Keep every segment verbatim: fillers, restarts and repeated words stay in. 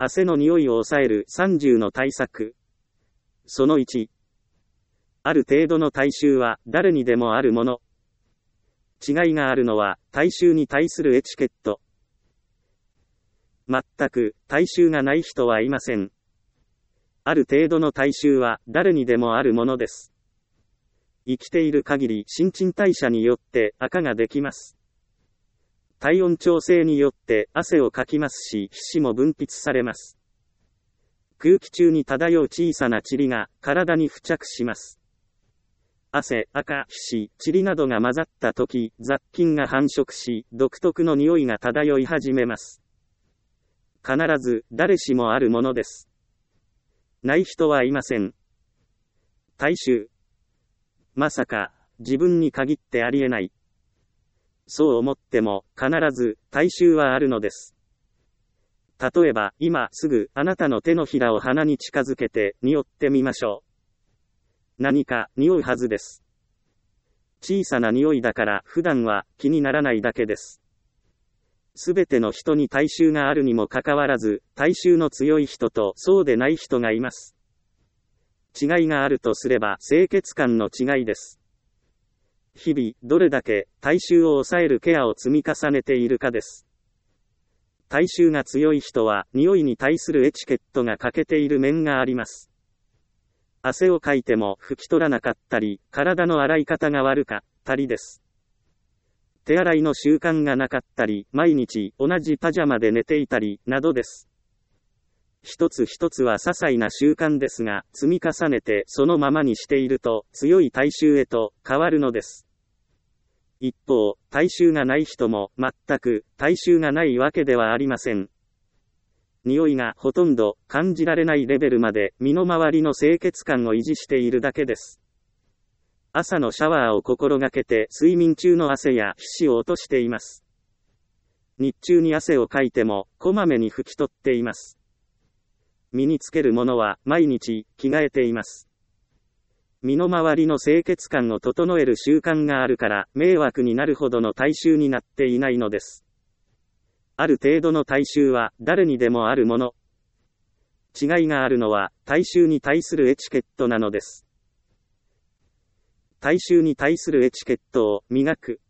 汗の匂いを抑えるさんじゅうの対策。そのいち。ある程度の体臭は誰にでもあるもの。違いがあるのは体臭に対するエチケット。全く体臭がない人はいません。ある程度の体臭は誰にでもあるものです。生きている限り新陳代謝によって垢ができます。体温調整によって汗をかきますし、皮脂も分泌されます。空気中に漂う小さな塵が体に付着します。汗、垢、皮脂、塵などが混ざったとき、雑菌が繁殖し、独特の匂いが漂い始めます。必ず誰しもあるものです。ない人はいません。体臭。まさか、自分に限ってありえない。そう思っても、必ず、体臭はあるのです。例えば、今すぐ、あなたの手のひらを鼻に近づけて、匂ってみましょう。何か、匂うはずです。小さな匂いだから、普段は、気にならないだけです。すべての人に体臭があるにもかかわらず、体臭の強い人と、そうでない人がいます。違いがあるとすれば、清潔感の違いです。日々、どれだけ体臭を抑えるケアを積み重ねているかです。体臭が強い人は、匂いに対するエチケットが欠けている面があります。汗をかいても拭き取らなかったり、体の洗い方が悪かったりです。手洗いの習慣がなかったり、毎日同じパジャマで寝ていたり、などです。一つ一つは些細な習慣ですが、積み重ねてそのままにしていると、強い体臭へと変わるのです。一方、体臭がない人も、全く体臭がないわけではありません。匂いがほとんど感じられないレベルまで、身の回りの清潔感を維持しているだけです。朝のシャワーを心がけて、睡眠中の汗や皮脂を落としています。日中に汗をかいても、こまめに拭き取っています。身につけるものは毎日着替えています。身の回りの清潔感を整える習慣があるから迷惑になるほどの体臭になっていないのです。ある程度の体臭は誰にでもあるもの。違いがあるのは体臭に対するエチケットなのです。体臭に対するエチケットを磨く。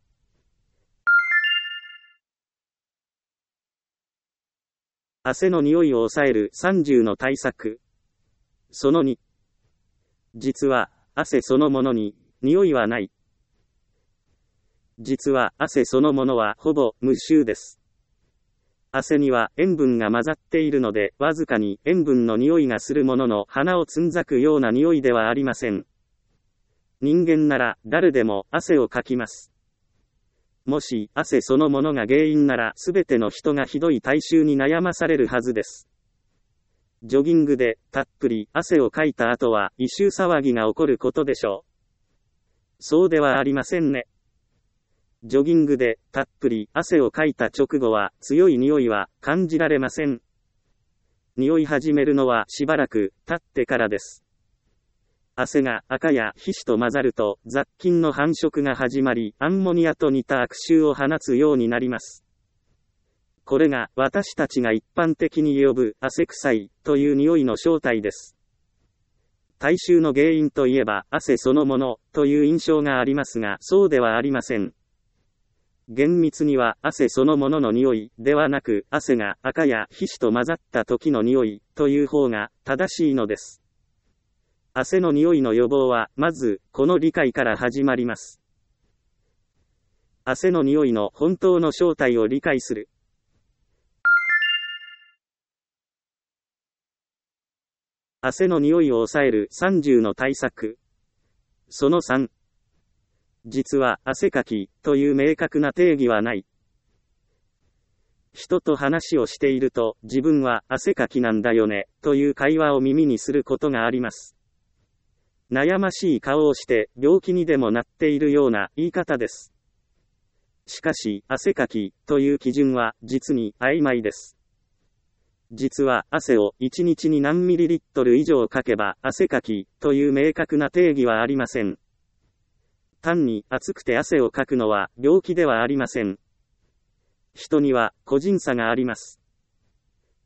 汗の匂いを抑えるさんじゅうの対策。そのに。実は、汗そのものに、匂いはない。実は、汗そのものはほぼ無臭です。汗には塩分が混ざっているので、わずかに塩分の匂いがするものの、鼻をつんざくような匂いではありません。人間なら、誰でも汗をかきます。もし、汗そのものが原因なら、すべての人がひどい体臭に悩まされるはずです。ジョギングで、たっぷり、汗をかいた後は、異臭騒ぎが起こることでしょう。そうではありませんね。ジョギングで、たっぷり、汗をかいた直後は、強い匂いは、感じられません。匂い始めるのは、しばらく、経ってからです。汗が垢や皮脂と混ざると雑菌の繁殖が始まり、アンモニアと似た悪臭を放つようになります。これが私たちが一般的に呼ぶ汗臭いという匂いの正体です。体臭の原因といえば汗そのものという印象がありますが、そうではありません。厳密には汗そのものの匂いではなく、汗が垢や皮脂と混ざった時の匂いという方が正しいのです。汗の匂いの予防は、まず、この理解から始まります。汗の匂いの本当の正体を理解する。汗の匂いを抑えるさんじゅうの対策。そのさん。実は、汗かき、という明確な定義はない。人と話をしていると、自分は汗かきなんだよね、という会話を耳にすることがあります。悩ましい顔をして、病気にでもなっているような言い方です。しかし、汗かき、という基準は、実に曖昧です。実は、汗をいちにちに何ミリリットル以上かけば、汗かき、という明確な定義はありません。単に、暑くて汗をかくのは、病気ではありません。人には、個人差があります。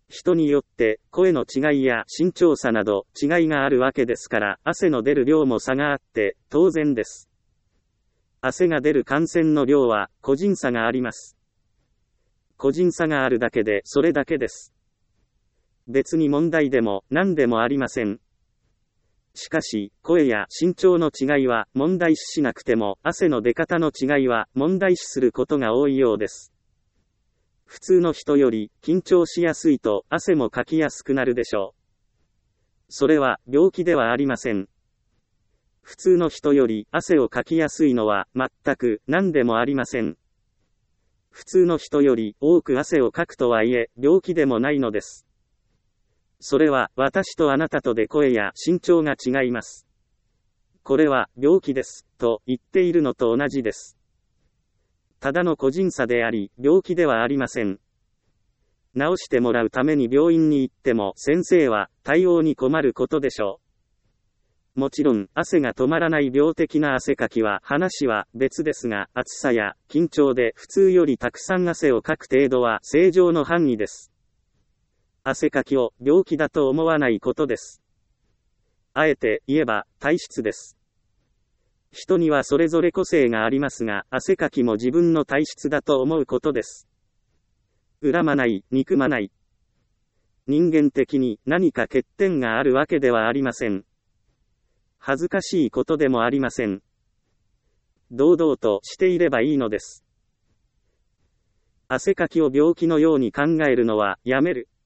人によって声の違いや身長差など違いがあるわけですから、汗の出る量も差があって当然です。汗が出る汗腺の量は個人差があります。個人差があるだけでそれだけです。別に問題でも何でもありません。しかし、声や身長の違いは問題視しなくても、汗の出方の違いは問題視することが多いようです。普通の人より緊張しやすいと汗もかきやすくなるでしょう。それは病気ではありません。普通の人より汗をかきやすいのは全く何でもありません。普通の人より多く汗をかくとはいえ病気でもないのです。それは私とあなたとで声や身長が違います。これは病気ですと言っているのと同じです。ただの個人差であり病気ではありません。治してもらうために病院に行っても先生は対応に困ることでしょう。もちろん汗が止まらない病的な汗かきは話は別ですが、暑さや緊張で普通よりたくさん汗をかく程度は正常の範囲です。汗かきを病気だと思わないことです。あえて言えば体質です。人にはそれぞれ個性がありますが、汗かきも自分の体質だと思うことです。恨まない、憎まない。人間的に何か欠点があるわけではありません。恥ずかしいことでもありません。堂々としていればいいのです。汗かきを病気のように考えるのはやめる。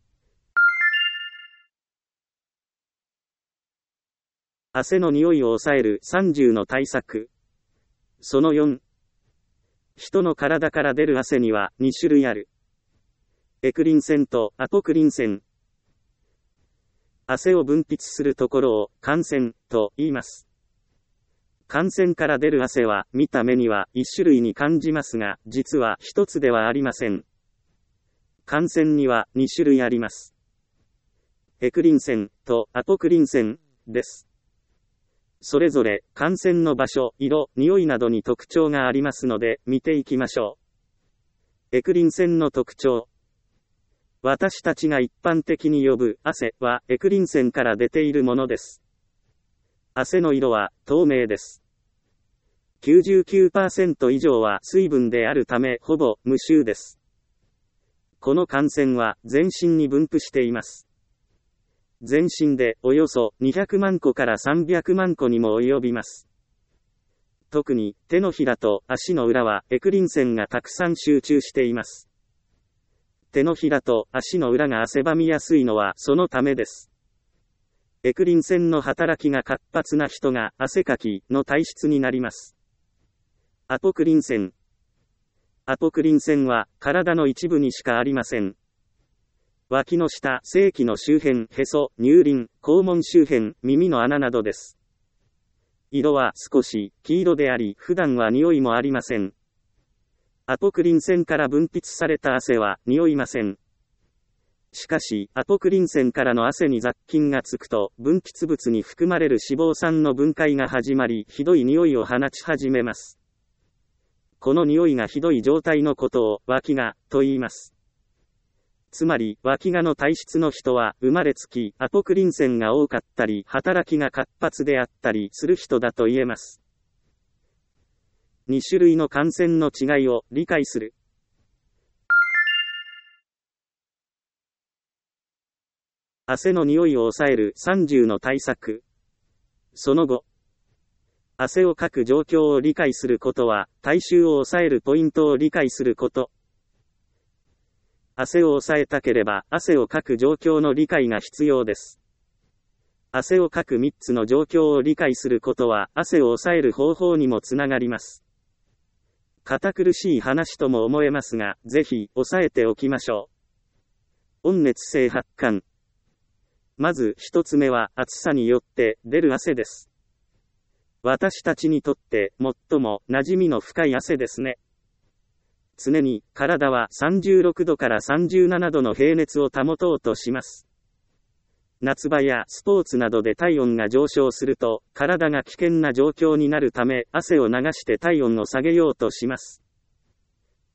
汗の匂いを抑えるさんじゅうの対策。そのよん。人の体から出る汗にはに種類ある。エクリン腺とアポクリン腺。汗を分泌するところを汗腺と言います。汗腺から出る汗は見た目にはいち種類に感じますが、実はひとつではありません。汗腺にはに種類あります。エクリン腺とアポクリン腺です。それぞれ汗腺の場所、色、匂いなどに特徴がありますので見ていきましょう。エクリン腺の特徴。私たちが一般的に呼ぶ汗はエクリン腺から出ているものです。汗の色は透明です。きゅうじゅうきゅうパーセント 以上は水分であるためほぼ無臭です。この汗腺は全身に分布しています。全身でおよそにひゃくまんこからさんびゃくまんこにも及びます。特に手のひらと足の裏はエクリン腺がたくさん集中しています。手のひらと足の裏が汗ばみやすいのはそのためです。エクリン腺の働きが活発な人が汗かきの体質になります。アポクリン腺。アポクリン腺は体の一部にしかありません。脇の下、性器の周辺、へそ、乳輪、肛門周辺、耳の穴などです。色は少し黄色であり、普段は匂いもありません。アポクリン腺から分泌された汗は匂いません。しかし、アポクリン腺からの汗に雑菌がつくと、分泌物に含まれる脂肪酸の分解が始まり、ひどい匂いを放ち始めます。この匂いがひどい状態のことを、脇が、と言います。つまり、脇がの体質の人は、生まれつき、アポクリン腺が多かったり、働きが活発であったりする人だと言えます。に種類の汗腺の違いを理解する。汗の匂いを抑えるさんじゅうの対策。その後、汗をかく状況を理解することは、体臭を抑えるポイントを理解すること。汗を抑えたければ、汗をかく状況の理解が必要です。汗をかくみっつの状況を理解することは、汗を抑える方法にもつながります。堅苦しい話とも思えますが、ぜひ、押さえておきましょう。温熱性発汗。まず一つ目は、暑さによって出る汗です。私たちにとって、最も馴染みの深い汗ですね。常に、体はさんじゅうろくどからさんじゅうななどの平熱を保とうとします。夏場やスポーツなどで体温が上昇すると、体が危険な状況になるため、汗を流して体温を下げようとします。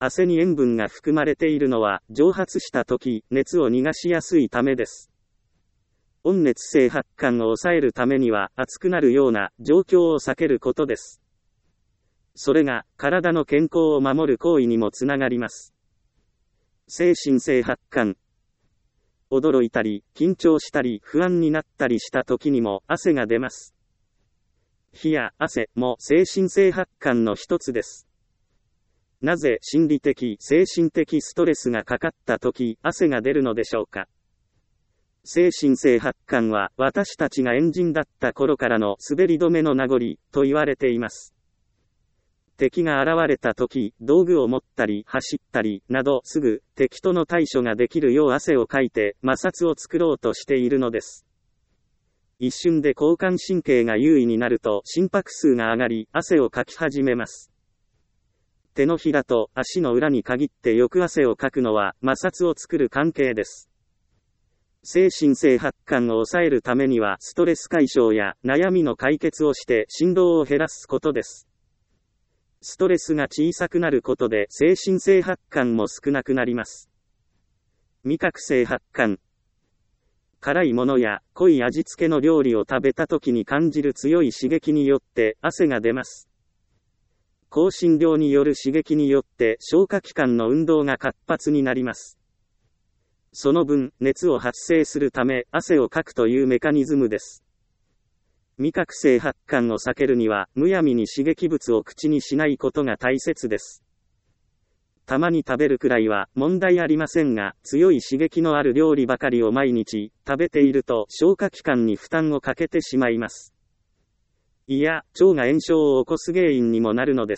汗に塩分が含まれているのは、蒸発した時、熱を逃がしやすいためです。温熱性発汗を抑えるためには、熱くなるような状況を避けることです。それが、体の健康を守る行為にもつながります。精神性発汗。驚いたり、緊張したり、不安になったりした時にも、汗が出ます。冷や汗も精神性発汗の一つです。なぜ心理的、精神的ストレスがかかった時、汗が出るのでしょうか。精神性発汗は、私たちがエンジンだった頃からの滑り止めの名残、と言われています。敵が現れた時、道具を持ったり、走ったり、など、すぐ、敵との対処ができるよう汗をかいて、摩擦を作ろうとしているのです。一瞬で交感神経が優位になると、心拍数が上がり、汗をかき始めます。手のひらと足の裏に限ってよく汗をかくのは、摩擦を作る関係です。精神性発汗を抑えるためには、ストレス解消や悩みの解決をして、振動を減らすことです。ストレスが小さくなることで、精神性発汗も少なくなります。味覚性発汗。辛いものや濃い味付けの料理を食べた時に感じる強い刺激によって汗が出ます。香辛料による刺激によって消化器官の運動が活発になります。その分、熱を発生するため汗をかくというメカニズムです。味覚性発汗を避けるには、むやみに刺激物を口にしないことが大切です。たまに食べるくらいは問題ありませんが、強い刺激のある料理ばかりを毎日食べていると消化器官に負担をかけてしまいます。胃や腸が炎症を起こす原因にもなるのです。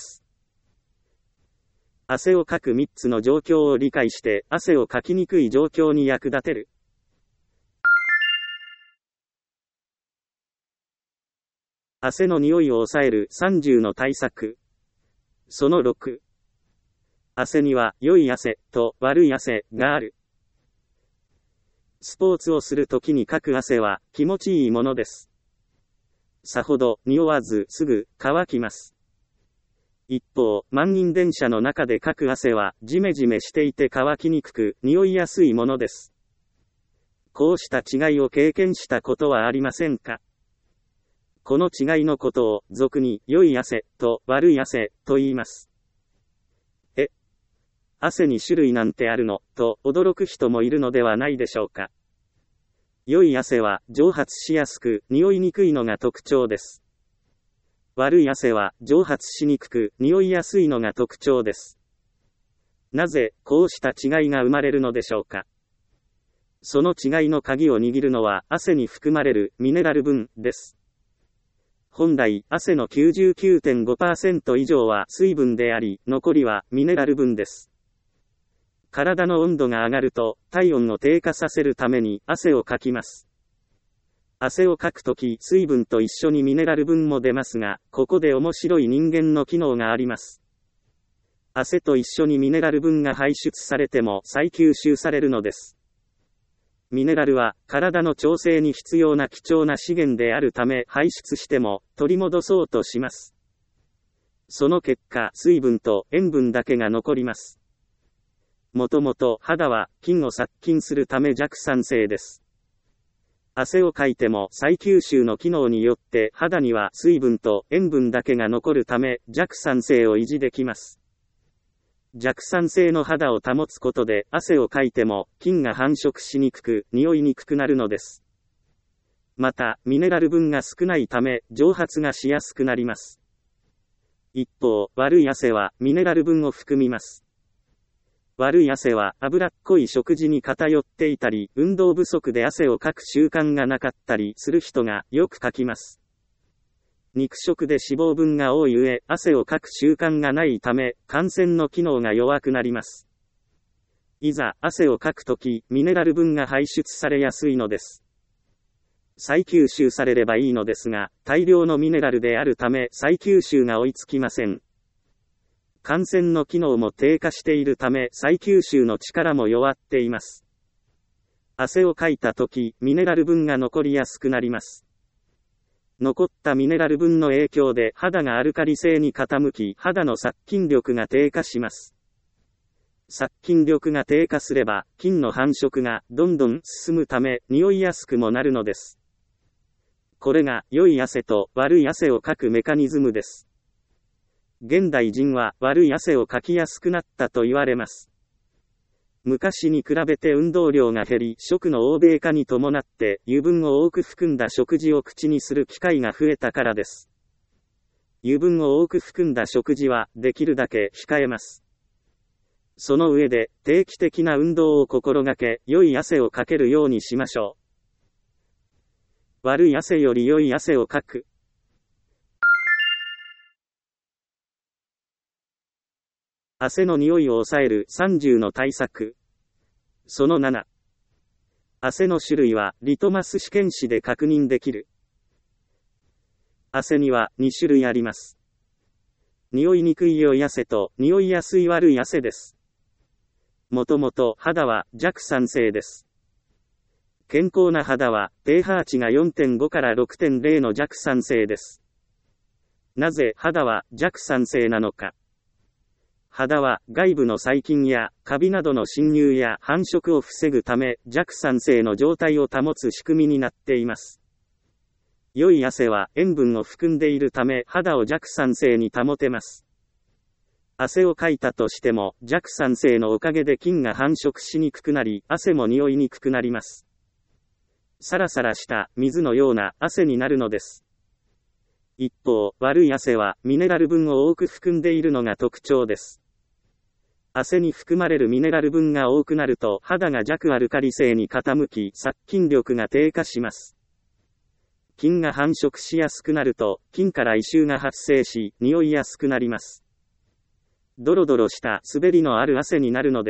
汗をかくみっつの状況を理解して、汗をかきにくい状況に役立てる。汗の匂いを抑えるさんじゅうの対策。そのろく。汗には良い汗と悪い汗がある。スポーツをするときにかく汗は気持ちいいものです。さほど匂わずすぐ乾きます。一方、満員電車の中でかく汗はジメジメしていて乾きにくく匂いやすいものです。こうした違いを経験したことはありませんか？この違いのことを俗に良い汗と悪い汗と言います。え、汗に種類なんてあるのと驚く人もいるのではないでしょうか。良い汗は蒸発しやすく匂いにくいのが特徴です。悪い汗は蒸発しにくく匂いやすいのが特徴です。なぜこうした違いが生まれるのでしょうか。その違いの鍵を握るのは汗に含まれるミネラル分です。本来、汗の きゅうじゅうきゅうてんごパーセント 以上は水分であり、残りはミネラル分です。体の温度が上がると、体温を低下させるために汗をかきます。汗をかくとき、水分と一緒にミネラル分も出ますが、ここで面白い人間の機能があります。汗と一緒にミネラル分が排出されても再吸収されるのです。ミネラルは体の調整に必要な貴重な資源であるため排出しても取り戻そうとします。その結果、水分と塩分だけが残ります。もともと肌は菌を殺菌するため弱酸性です。汗をかいても再吸収の機能によって肌には水分と塩分だけが残るため弱酸性を維持できます。弱酸性の肌を保つことで汗をかいても菌が繁殖しにくく匂いにくくなるのです。またミネラル分が少ないため蒸発がしやすくなります。一方悪い汗はミネラル分を含みます。悪い汗は脂っこい食事に偏っていたり運動不足で汗をかく習慣がなかったりする人がよくかきます。肉食で脂肪分が多い上、汗をかく習慣がないため、汗腺の機能が弱くなります。いざ、汗をかくとき、ミネラル分が排出されやすいのです。再吸収されればいいのですが、大量のミネラルであるため、再吸収が追いつきません。汗腺の機能も低下しているため、再吸収の力も弱っています。汗をかいたとき、ミネラル分が残りやすくなります。残ったミネラル分の影響で肌がアルカリ性に傾き、肌の殺菌力が低下します。 殺菌力が低下すれば、菌の繁殖がどんどん進むため、匂いやすくもなるのです。これが、良い汗と悪い汗をかくメカニズムです。現代人は悪い汗をかきやすくなったと言われます。昔に比べて運動量が減り、食の欧米化に伴って油分を多く含んだ食事を口にする機会が増えたからです。油分を多く含んだ食事はできるだけ控えます。その上で定期的な運動を心がけ、良い汗をかけるようにしましょう。悪い汗より良い汗をかく。汗の匂いを抑えるさんじゅうの対策。そのなな。汗の種類はリトマス試験紙で確認できる。汗にはに種類あります。匂いにくい良い汗と匂いやすい悪い汗です。もともと肌は弱酸性です。健康な肌は pH 値が よんてんご から ろくてんれい の弱酸性です。なぜ肌は弱酸性なのか。肌は外部の細菌やカビなどの侵入や繁殖を防ぐため弱酸性の状態を保つ仕組みになっています。良い汗は塩分を含んでいるため肌を弱酸性に保てます。汗をかいたとしても弱酸性のおかげで菌が繁殖しにくくなり汗も匂いにくくなります。サラサラした水のような汗になるのです。一方、悪い汗はミネラル分を多く含んでいるのが特徴です。汗に含まれるミネラル分が多くなると肌が弱アルカリ性に傾き殺菌力が低下します。菌が繁殖しやすくなると菌から異臭が発生し匂いやすくなります。ドロドロした滑りのある汗になるのです。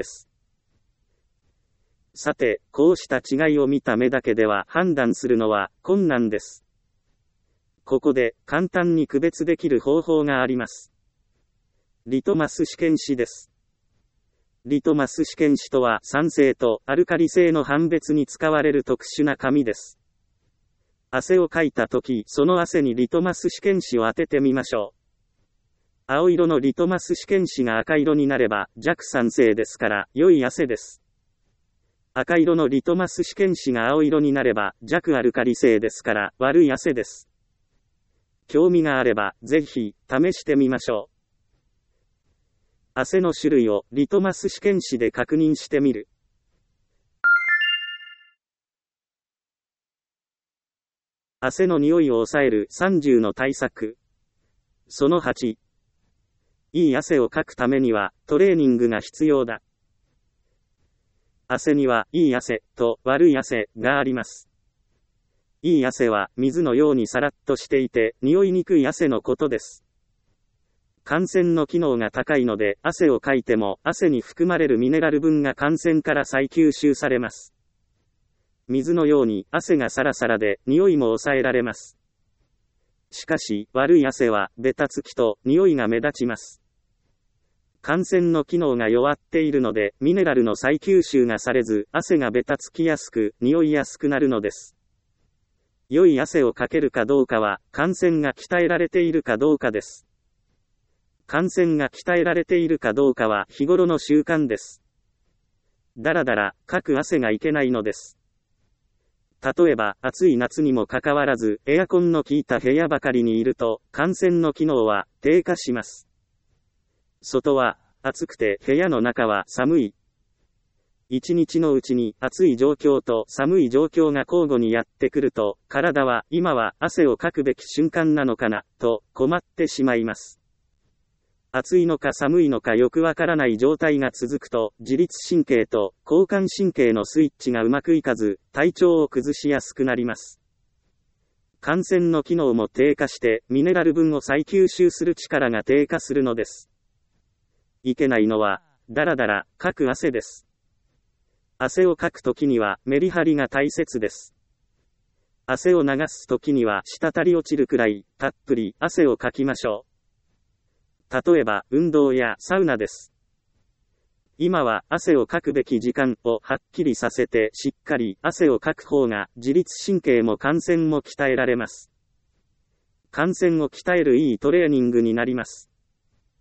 さて、こうした違いを見た目だけでは判断するのは困難です。ここで簡単に区別できる方法があります。リトマス試験紙です。リトマス試験紙とは酸性とアルカリ性の判別に使われる特殊な紙です。汗をかいたとき、その汗にリトマス試験紙を当ててみましょう。青色のリトマス試験紙が赤色になれば弱酸性ですから良い汗です。赤色のリトマス試験紙が青色になれば弱アルカリ性ですから悪い汗です。興味があればぜひ試してみましょう。汗の種類をリトマス試験紙で確認してみる。汗の匂いを抑えるさんじゅうの対策。そのはち。いい汗をかくためにはトレーニングが必要だ。汗にはいい汗と悪い汗があります。いい汗は水のようにさらっとしていて匂いにくい汗のことです。汗腺の機能が高いので汗をかいても汗に含まれるミネラル分が汗腺から再吸収されます。水のように汗がサラサラで匂いも抑えられます。しかし悪い汗はベタつきと匂いが目立ちます。汗腺の機能が弱っているのでミネラルの再吸収がされず汗がベタつきやすく匂いやすくなるのです。良い汗をかけるかどうかは汗腺が鍛えられているかどうかです。汗腺が鍛えられているかどうかは日頃の習慣です。だらだらかく汗がいけないのです。例えば暑い夏にもかかわらずエアコンの効いた部屋ばかりにいると汗腺の機能は低下します。外は暑くて部屋の中は寒い。一日のうちに暑い状況と寒い状況が交互にやってくると体は今は汗をかくべき瞬間なのかなと困ってしまいます。暑いのか寒いのかよくわからない状態が続くと自律神経と交感神経のスイッチがうまくいかず体調を崩しやすくなります。汗腺の機能も低下してミネラル分を再吸収する力が低下するのです。いけないのはだらだらかく汗です。汗をかくときにはメリハリが大切です。汗を流すときには滴り落ちるくらいたっぷり汗をかきましょう。例えば運動やサウナです。今は汗をかくべき時間をはっきりさせてしっかり汗をかく方が自律神経も汗腺も鍛えられます。汗腺を鍛えるいいトレーニングになります。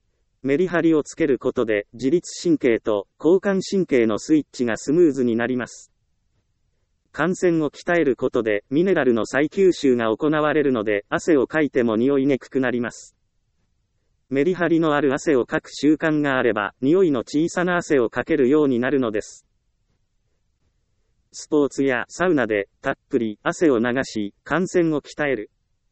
メリハリをつけることで自律神経と交感神経のスイッチがスムーズになります。汗腺を鍛えることでミネラルの再吸収が行われるので汗をかいても匂いにくくなります。メリハリのある汗をかく習慣があれば匂いの小さな汗をかけるようになるのです。スポーツやサウナでたっぷり汗を流し汗腺を鍛える。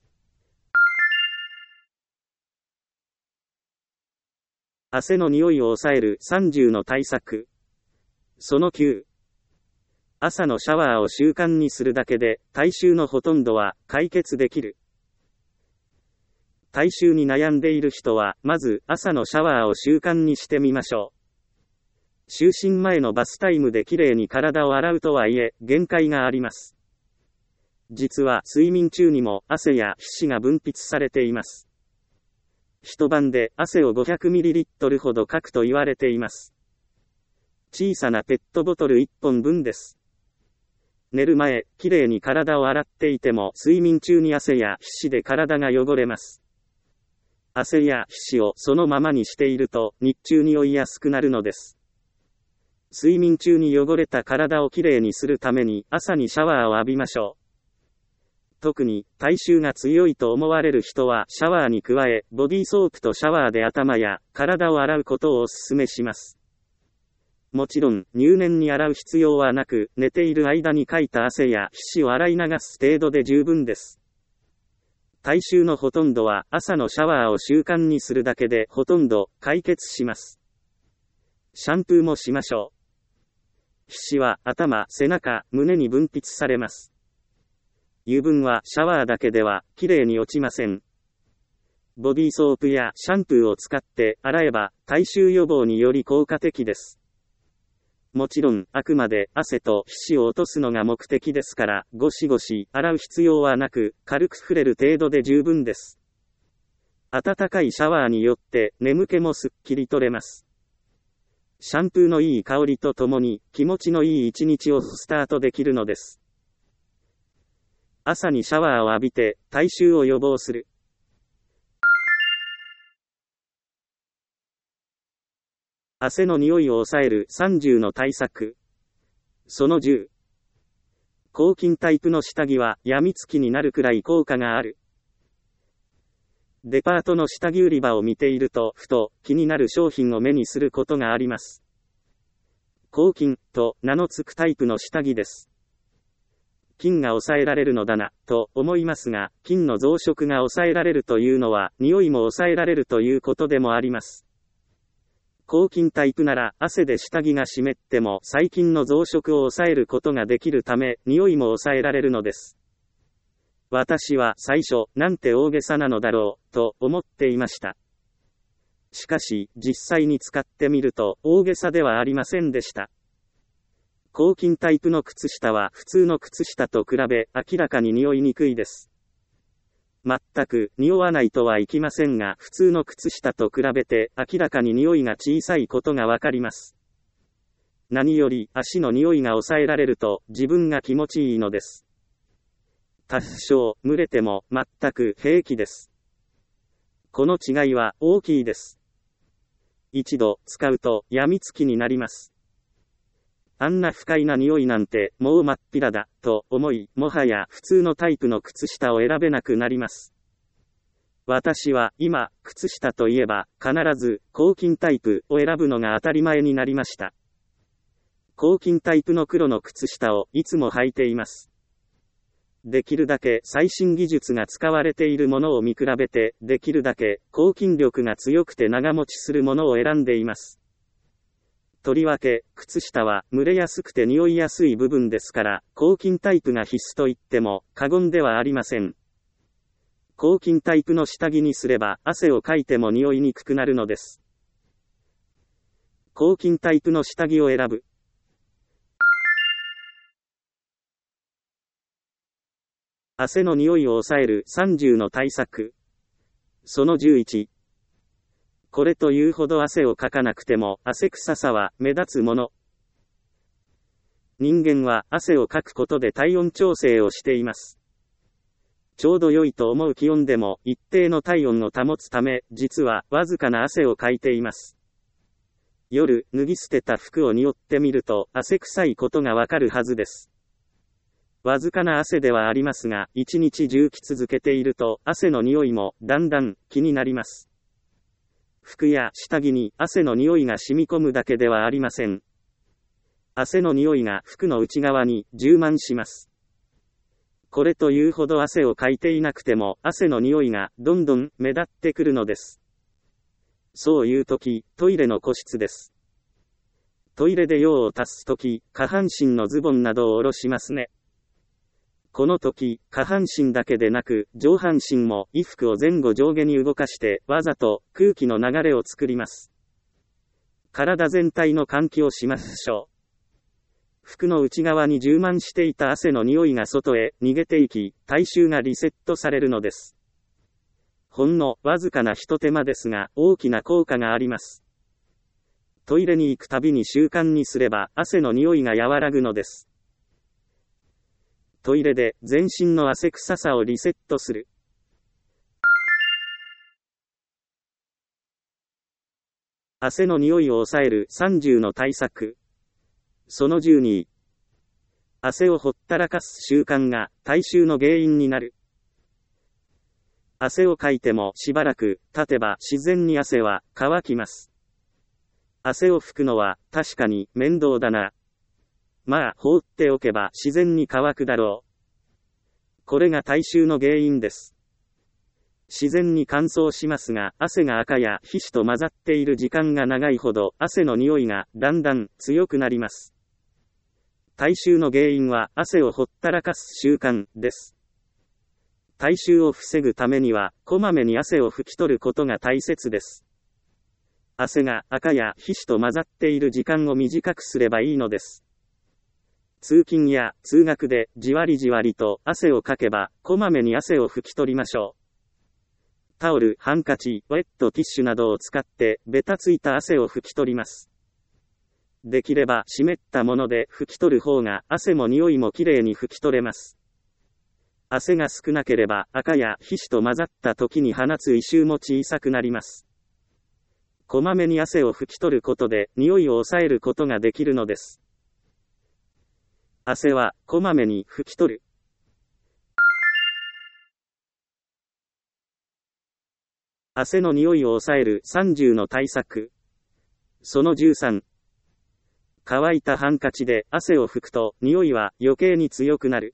汗の匂いを抑えるさんじゅうの対策。そのきゅう。朝のシャワーを習慣にするだけで体臭のほとんどは解決できる。体臭に悩んでいる人はまず朝のシャワーを習慣にしてみましょう。就寝前のバスタイムできれいに体を洗うとはいえ限界があります。実は睡眠中にも汗や皮脂が分泌されています。一晩で汗を ごひゃくミリリットル ほどかくと言われています。小さなペットボトルいっぽんぶんです。寝る前、きれいに体を洗っていても睡眠中に汗や皮脂で体が汚れます。汗や皮脂をそのままにしていると日中に酔いやすくなるのです。睡眠中に汚れた体をきれいにするために朝にシャワーを浴びましょう。特に体臭が強いと思われる人はシャワーに加えボディーソープとシャワーで頭や体を洗うことをお勧めします。もちろん入念に洗う必要はなく寝ている間にかいた汗や皮脂を洗い流す程度で十分です。体臭のほとんどは朝のシャワーを習慣にするだけでほとんど解決します。シャンプーもしましょう。皮脂は頭、背中、胸に分泌されます。油分はシャワーだけではきれいに落ちません。ボディーソープやシャンプーを使って洗えば体臭予防により効果的です。もちろん、あくまで汗と皮脂を落とすのが目的ですから、ゴシゴシ洗う必要はなく、軽く触れる程度で十分です。温かいシャワーによって眠気もすっきり取れます。シャンプーのいい香りとともに気持ちのいい一日をスタートできるのです。朝にシャワーを浴びて体臭を予防する。汗の匂いを抑えるさんじゅうの対策。そのじゅう。抗菌タイプの下着は病みつきになるくらい効果がある。デパートの下着売り場を見ているとふと気になる商品を目にすることがあります。抗菌と名の付くタイプの下着です。菌が抑えられるのだなと思いますが、菌の増殖が抑えられるというのは匂いも抑えられるということでもあります。抗菌タイプなら汗で下着が湿っても細菌の増殖を抑えることができるため匂いも抑えられるのです。私は最初なんて大げさなのだろうと思っていました。しかし実際に使ってみると大げさではありませんでした。抗菌タイプの靴下は普通の靴下と比べ明らかに匂いにくいです。全く匂わないとはいきませんが、普通の靴下と比べて明らかに匂いが小さいことがわかります。何より足の匂いが抑えられると自分が気持ちいいのです。多少蒸れても全く平気です。この違いは大きいです。一度使うと病みつきになります。あんな不快な匂いなんてもう真っ平だと思い、もはや普通のタイプの靴下を選べなくなります。私は今、靴下といえば必ず抗菌タイプを選ぶのが当たり前になりました。抗菌タイプの黒の靴下をいつも履いています。できるだけ最新技術が使われているものを見比べて、できるだけ抗菌力が強くて長持ちするものを選んでいます。とりわけ、靴下は蒸れやすくて匂いやすい部分ですから、抗菌タイプが必須と言っても過言ではありません。抗菌タイプの下着にすれば汗をかいても匂いにくくなるのです。抗菌タイプの下着を選ぶ。汗の匂いを抑えるさんじゅうの対策。そのじゅういち。これというほど汗をかかなくても汗臭さは目立つもの。人間は汗をかくことで体温調整をしています。 ちょうど良いと思う気温でも一定の体温を保つため、実はわずかな汗をかいています。夜、脱ぎ捨てた服を匂ってみると、汗臭いことがわかるはずです。わずかな汗ではありますが、一日中着続けていると、汗の匂いもだんだん気になります。服や下着に汗の匂いが染み込むだけではありません。汗の匂いが服の内側に充満します。これというほど汗をかいていなくても、汗の匂いがどんどん目立ってくるのです。そういうとき、トイレの個室です。トイレで用を足すとき、下半身のズボンなどを下ろしますね。この時、下半身だけでなく、上半身も衣服を前後上下に動かして、わざと空気の流れを作ります。体全体の換気をしましょう。服の内側に充満していた汗の匂いが外へ逃げていき、体臭がリセットされるのです。ほんのわずかな一手間ですが、大きな効果があります。トイレに行くたびに習慣にすれば、汗の匂いが和らぐのです。トイレで全身の汗臭さをリセットする。汗の匂いを抑えるさんじゅうの対策。そのじゅうに、汗をほったらかす習慣が体臭の原因になる。汗をかいてもしばらく経てば自然に汗は乾きます。汗を拭くのは確かに面倒だな。まあ放っておけば自然に乾くだろう。これが体臭の原因です。自然に乾燥しますが、汗が赤や皮脂と混ざっている時間が長いほど汗の匂いがだんだん強くなります。体臭の原因は汗をほったらかす習慣です。体臭を防ぐためには、こまめに汗を拭き取ることが大切です。汗が赤や皮脂と混ざっている時間を短くすればいいのです。通勤や通学でじわりじわりと汗をかけば、こまめに汗を拭き取りましょう。タオル、ハンカチ、ウェットティッシュなどを使って、ベタついた汗を拭き取ります。できれば湿ったもので拭き取る方が汗も匂いもきれいに拭き取れます。汗が少なければ赤や皮脂と混ざった時に放つ異臭も小さくなります。こまめに汗を拭き取ることで匂いを抑えることができるのです。汗はこまめに拭き取る。汗の匂いを抑えるさんじゅうの対策。そのじゅうさん。乾いたハンカチで汗を拭くと匂いは余計に強くなる。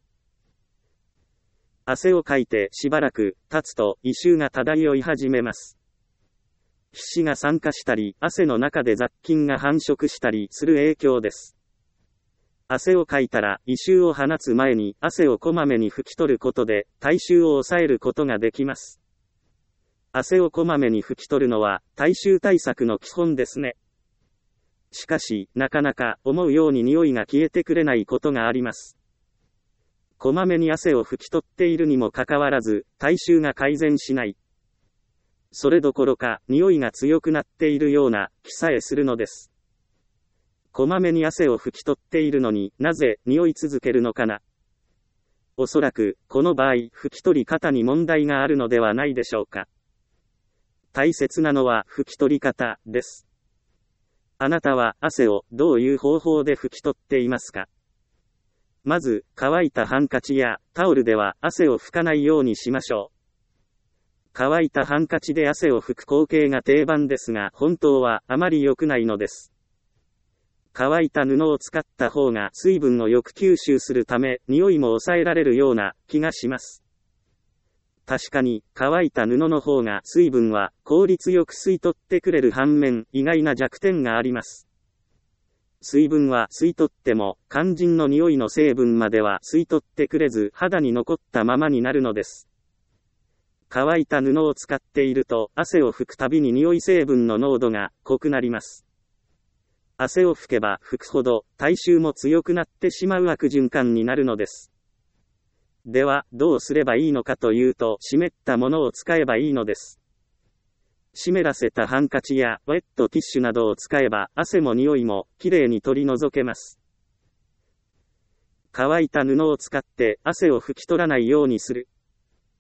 汗をかいてしばらく経つと異臭が漂い始めます。皮脂が酸化したり、汗の中で雑菌が繁殖したりする影響です。汗をかいたら異臭を放つ前に汗をこまめに拭き取ることで体臭を抑えることができます。汗をこまめに拭き取るのは体臭対策の基本ですね。しかし、なかなか思うように匂いが消えてくれないことがあります。こまめに汗を拭き取っているにもかかわらず、体臭が改善しない。それどころか、匂いが強くなっているような気さえするのです。こまめに汗を拭き取っているのになぜ匂い続けるのかな。おそらく、この場合、拭き取り方に問題があるのではないでしょうか。大切なのは拭き取り方です。あなたは汗をどういう方法で拭き取っていますか？まず、乾いたハンカチやタオルでは汗を拭かないようにしましょう。乾いたハンカチで汗を拭く光景が定番ですが、本当はあまり良くないのです。乾いた布を使った方が水分をよく吸収するため、匂いも抑えられるような気がします。確かに、乾いた布の方が水分は効率よく吸い取ってくれる反面、意外な弱点があります。水分は吸い取っても、肝心の匂いの成分までは吸い取ってくれず、肌に残ったままになるのです。乾いた布を使っていると、汗を拭くたびに匂い成分の濃度が濃くなります。汗を拭けば拭くほど、体臭も強くなってしまう悪循環になるのです。では、どうすればいいのかというと、湿ったものを使えばいいのです。湿らせたハンカチやウェットティッシュなどを使えば、汗も匂いもきれいに取り除けます。乾いた布を使って汗を拭き取らないようにする。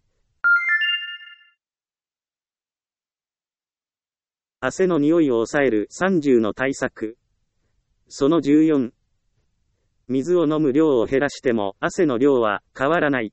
汗の匂いを抑えるさんじゅうの対策。そのじゅうよん。水を飲む量を減らしても汗の量は変わらない。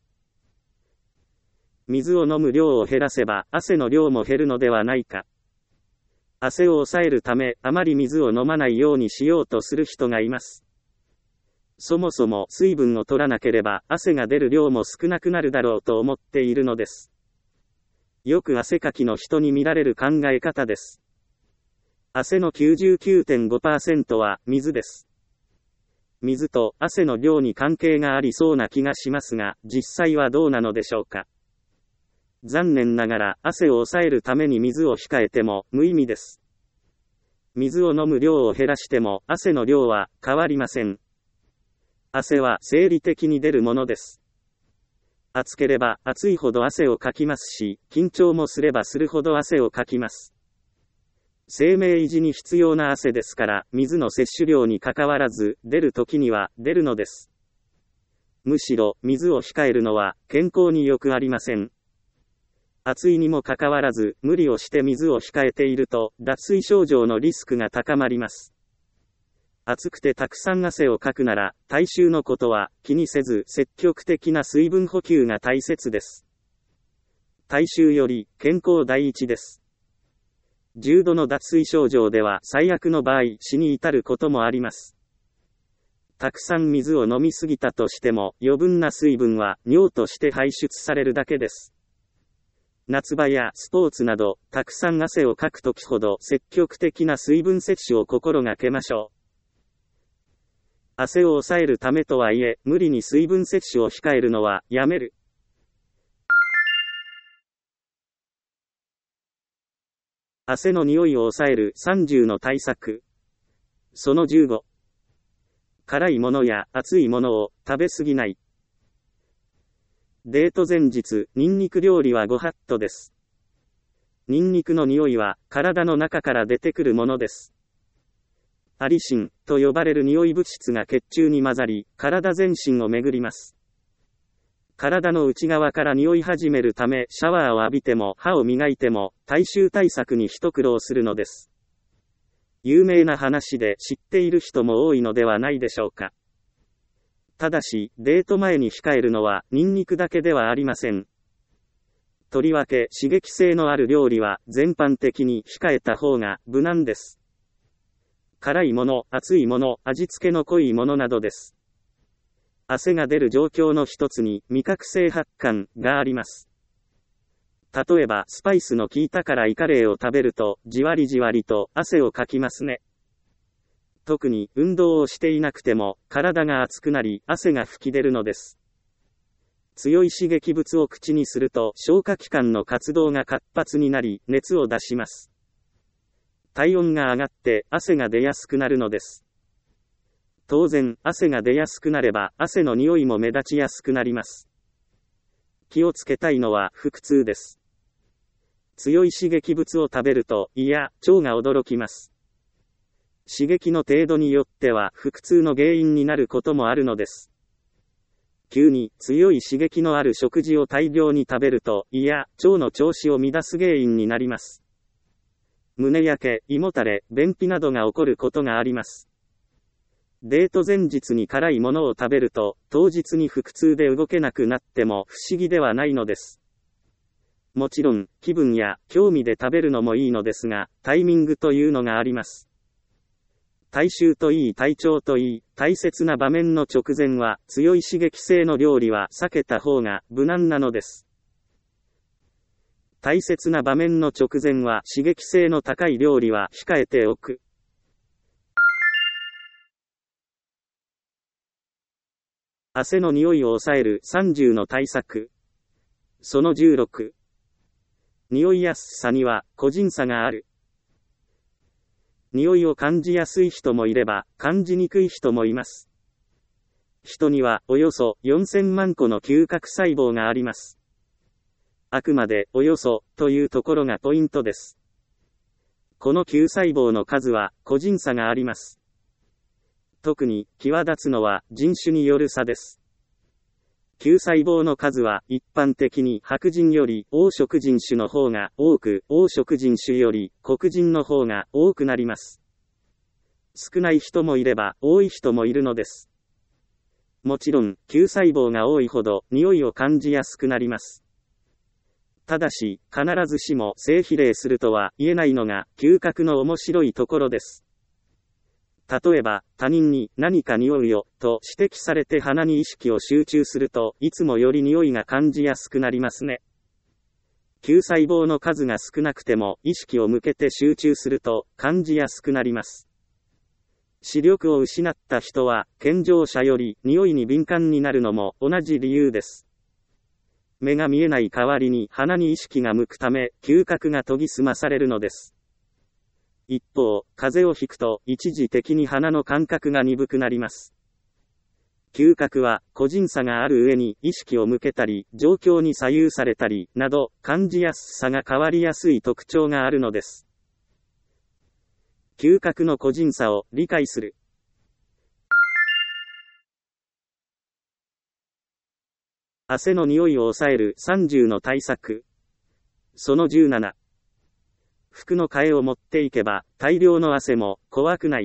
水を飲む量を減らせば汗の量も減るのではないか。汗を抑えるためあまり水を飲まないようにしようとする人がいます。そもそも水分を取らなければ汗が出る量も少なくなるだろうと思っているのです。よく汗かきの人に見られる考え方です。汗の きゅうじゅうきゅうてんごパーセント は水です。水と汗の量に関係がありそうな気がしますが、実際はどうなのでしょうか。残念ながら汗を抑えるために水を控えても無意味です。水を飲む量を減らしても汗の量は変わりません。汗は生理的に出るものです。暑ければ暑いほど汗をかきますし、緊張もすればするほど汗をかきます。生命維持に必要な汗ですから、水の摂取量にかかわらず、出るときには出るのです。むしろ、水を控えるのは健康によくありません。暑いにもかかわらず、無理をして水を控えていると、脱水症状のリスクが高まります。暑くてたくさん汗をかくなら、体臭のことは気にせず積極的な水分補給が大切です。体臭より健康第一です。重度の脱水症状では最悪の場合死に至ることもあります。たくさん水を飲みすぎたとしても余分な水分は尿として排出されるだけです。夏場やスポーツなどたくさん汗をかくときほど積極的な水分摂取を心がけましょう。汗を抑えるためとはいえ、無理に水分摂取を控えるのはやめる。汗の匂いを抑えるさんじゅうの対策。そのじゅうご。辛いものや熱いものを食べ過ぎない。デート前日、ニンニク料理はご法度です。ニンニクの匂いは体の中から出てくるものです。アリシンと呼ばれる匂い物質が血中に混ざり、体全身を巡ります。体の内側から匂い始めるため、シャワーを浴びても歯を磨いても体臭対策に一苦労するのです。有名な話で知っている人も多いのではないでしょうか。ただし、デート前に控えるのはニンニクだけではありません。とりわけ刺激性のある料理は全般的に控えた方が無難です。辛いもの、熱いもの、味付けの濃いものなどです。汗が出る状況の一つに味覚性発汗があります。例えばスパイスの効いた辛いカレーを食べるとじわりじわりと汗をかきますね。特に運動をしていなくても体が熱くなり汗が吹き出るのです。強い刺激物を口にすると消化器官の活動が活発になり熱を出します。体温が上がって汗が出やすくなるのです。当然、汗が出やすくなれば汗の匂いも目立ちやすくなります。気をつけたいのは腹痛です。強い刺激物を食べると胃や腸が驚きます。刺激の程度によっては腹痛の原因になることもあるのです。急に強い刺激のある食事を大量に食べると胃や腸の調子を乱す原因になります。胸焼け、胃もたれ、便秘などが起こることがあります。デート前日に辛いものを食べると、当日に腹痛で動けなくなっても不思議ではないのです。もちろん、気分や興味で食べるのもいいのですが、タイミングというのがあります。体臭といい体調といい、大切な場面の直前は、強い刺激性の料理は避けた方が無難なのです。大切な場面の直前は刺激性の高い料理は控えておく。汗の匂いを抑えるさんじゅうの対策。そのじゅうろく。匂いやすさには個人差がある。匂いを感じやすい人もいれば感じにくい人もいます。人にはおよそよんせんまんこの嗅覚細胞があります。あくまでおよそというところがポイントです。この嗅細胞の数は個人差があります。特に際立つのは人種による差です。 球細胞の数は一般的に白人より黄色人種の方が多く、黄色人種より黒人の方が多くなります。少ない人もいれば多い人もいるのです。もちろん、球細胞が多いほど匂いを感じやすくなります。ただし、必ずしも正比例するとは言えないのが嗅覚の面白いところです。例えば、他人に何か匂うよと指摘されて鼻に意識を集中すると、いつもより匂いが感じやすくなりますね。球細胞の数が少なくても意識を向けて集中すると感じやすくなります。視力を失った人は健常者より匂いに敏感になるのも同じ理由です。目が見えない代わりに鼻に意識が向くため、嗅覚が研ぎ澄まされるのです。一方、風邪をひくと一時的に鼻の感覚が鈍くなります。嗅覚は個人差がある上に意識を向けたり、状況に左右されたりなど感じやすさが変わりやすい特徴があるのです。嗅覚の個人差を理解する。汗の匂いを抑えるさんじゅうの対策。そのじゅうなな。服の替えを持っていけば、大量の汗も怖くない。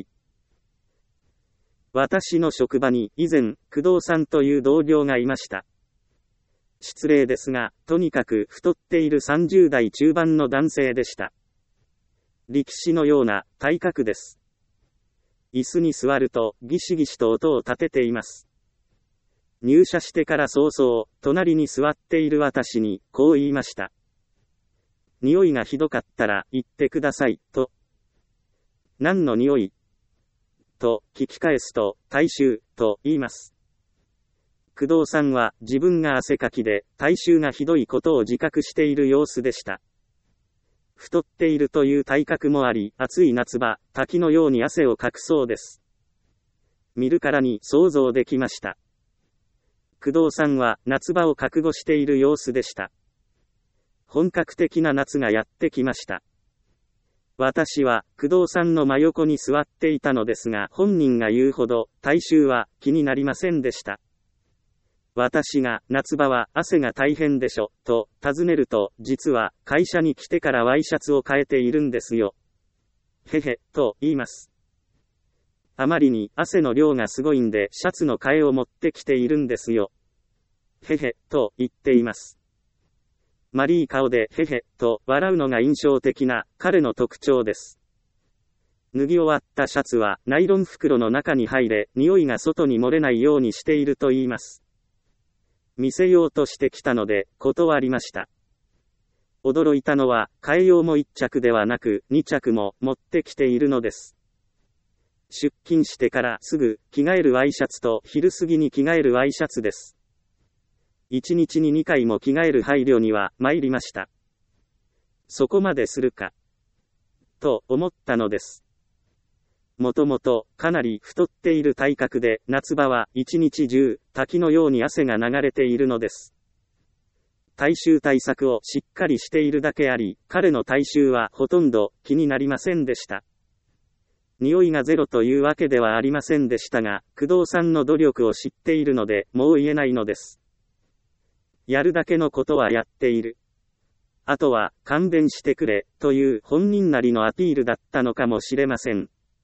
私の職場に以前、工藤さんという同僚がいました。失礼ですが、とにかく太っているさんじゅう代中盤の男性でした。力士のような体格です。椅子に座るとギシギシと音を立てています。入社してから早々、隣に座っている私にこう言いました。匂いがひどかったら言ってください、と。何の匂いと聞き返すと、体臭、と言います。工藤さんは自分が汗かきで体臭がひどいことを自覚している様子でした。太っているという体格もあり、暑い夏場、滝のように汗をかくそうです。見るからに想像できました。工藤さんは夏場を覚悟している様子でした。本格的な夏がやってきました。私は工藤さんの真横に座っていたのですが、本人が言うほど体臭は気になりませんでした。私が夏場は汗が大変でしょと尋ねると、実は会社に来てからワイシャツを変えているんですよ。へへ、と言います。あまりに汗の量がすごいんでシャツの替えを持ってきているんですよ。へへ、と言っています。丸い顔でへへ、と笑うのが印象的な彼の特徴です。脱ぎ終わったシャツはナイロン袋の中に入れ、匂いが外に漏れないようにしていると言います。見せようとしてきたので断りました。驚いたのは替え用もいっ着ではなくに着も持ってきているのです。出勤してからすぐ着替えるワイシャツと昼過ぎに着替えるワイシャツです。いちにちににかいも着替える配慮には参りました。そこまでするか。と思ったのです。もともとかなり太っている体格で、夏場は一日中滝のように汗が流れているのです。体臭対策をしっかりしているだけあり、彼の体臭はほとんど気になりませんでした。匂いがゼロというわけではありませんでしたが、工藤さんの努力を知っているので、もう言えないのです。やるだけのことはやっている。あとは、勘弁してくれ、という本人なりのアピールだったのかもしれません。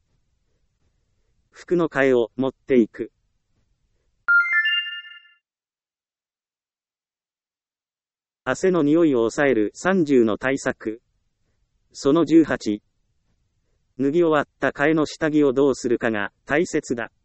服の替えを持っていく。汗の匂いを抑えるさんじゅうの対策。そのじゅうはち。脱ぎ終わった替えの下着をどうするかが大切だ。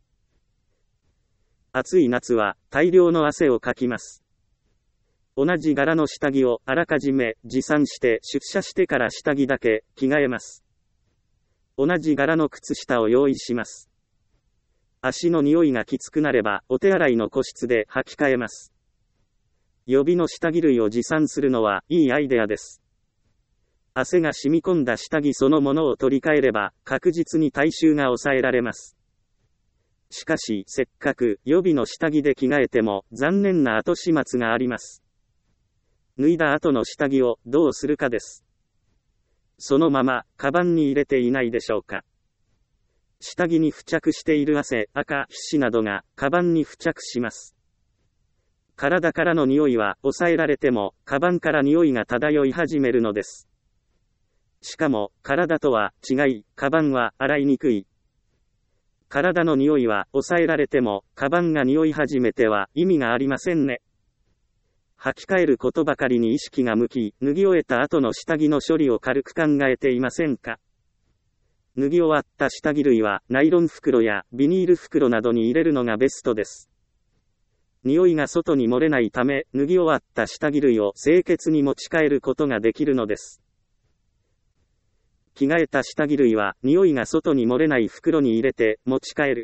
暑い夏は大量の汗をかきます。同じ柄の下着をあらかじめ持参して出社してから下着だけ着替えます。同じ柄の靴下を用意します。足の匂いがきつくなればお手洗いの個室で履き替えます。予備の下着類を持参するのはいいアイデアです。汗が染み込んだ下着そのものを取り替えれば確実に体臭が抑えられます。しかしせっかく予備の下着で着替えても残念な後始末があります。脱いだ後の下着をどうするかです。そのままカバンに入れていないでしょうか。下着に付着している汗、赤、皮脂などがカバンに付着します。 体からの匂いは抑えられても、カバンから匂いが漂い始めるのです。しかも、体とは違い、カバンは洗いにくい。体の匂いは抑えられても、カバンが匂い始めては意味がありませんね。履き替えることばかりに意識が向き、脱ぎ終えた後の下着の処理を軽く考えていませんか？脱ぎ終わった下着類は、ナイロン袋やビニール袋などに入れるのがベストです。匂いが外に漏れないため、脱ぎ終わった下着類を清潔に持ち帰ることができるのです。着替えた下着類は、匂いが外に漏れない袋に入れて持ち帰る。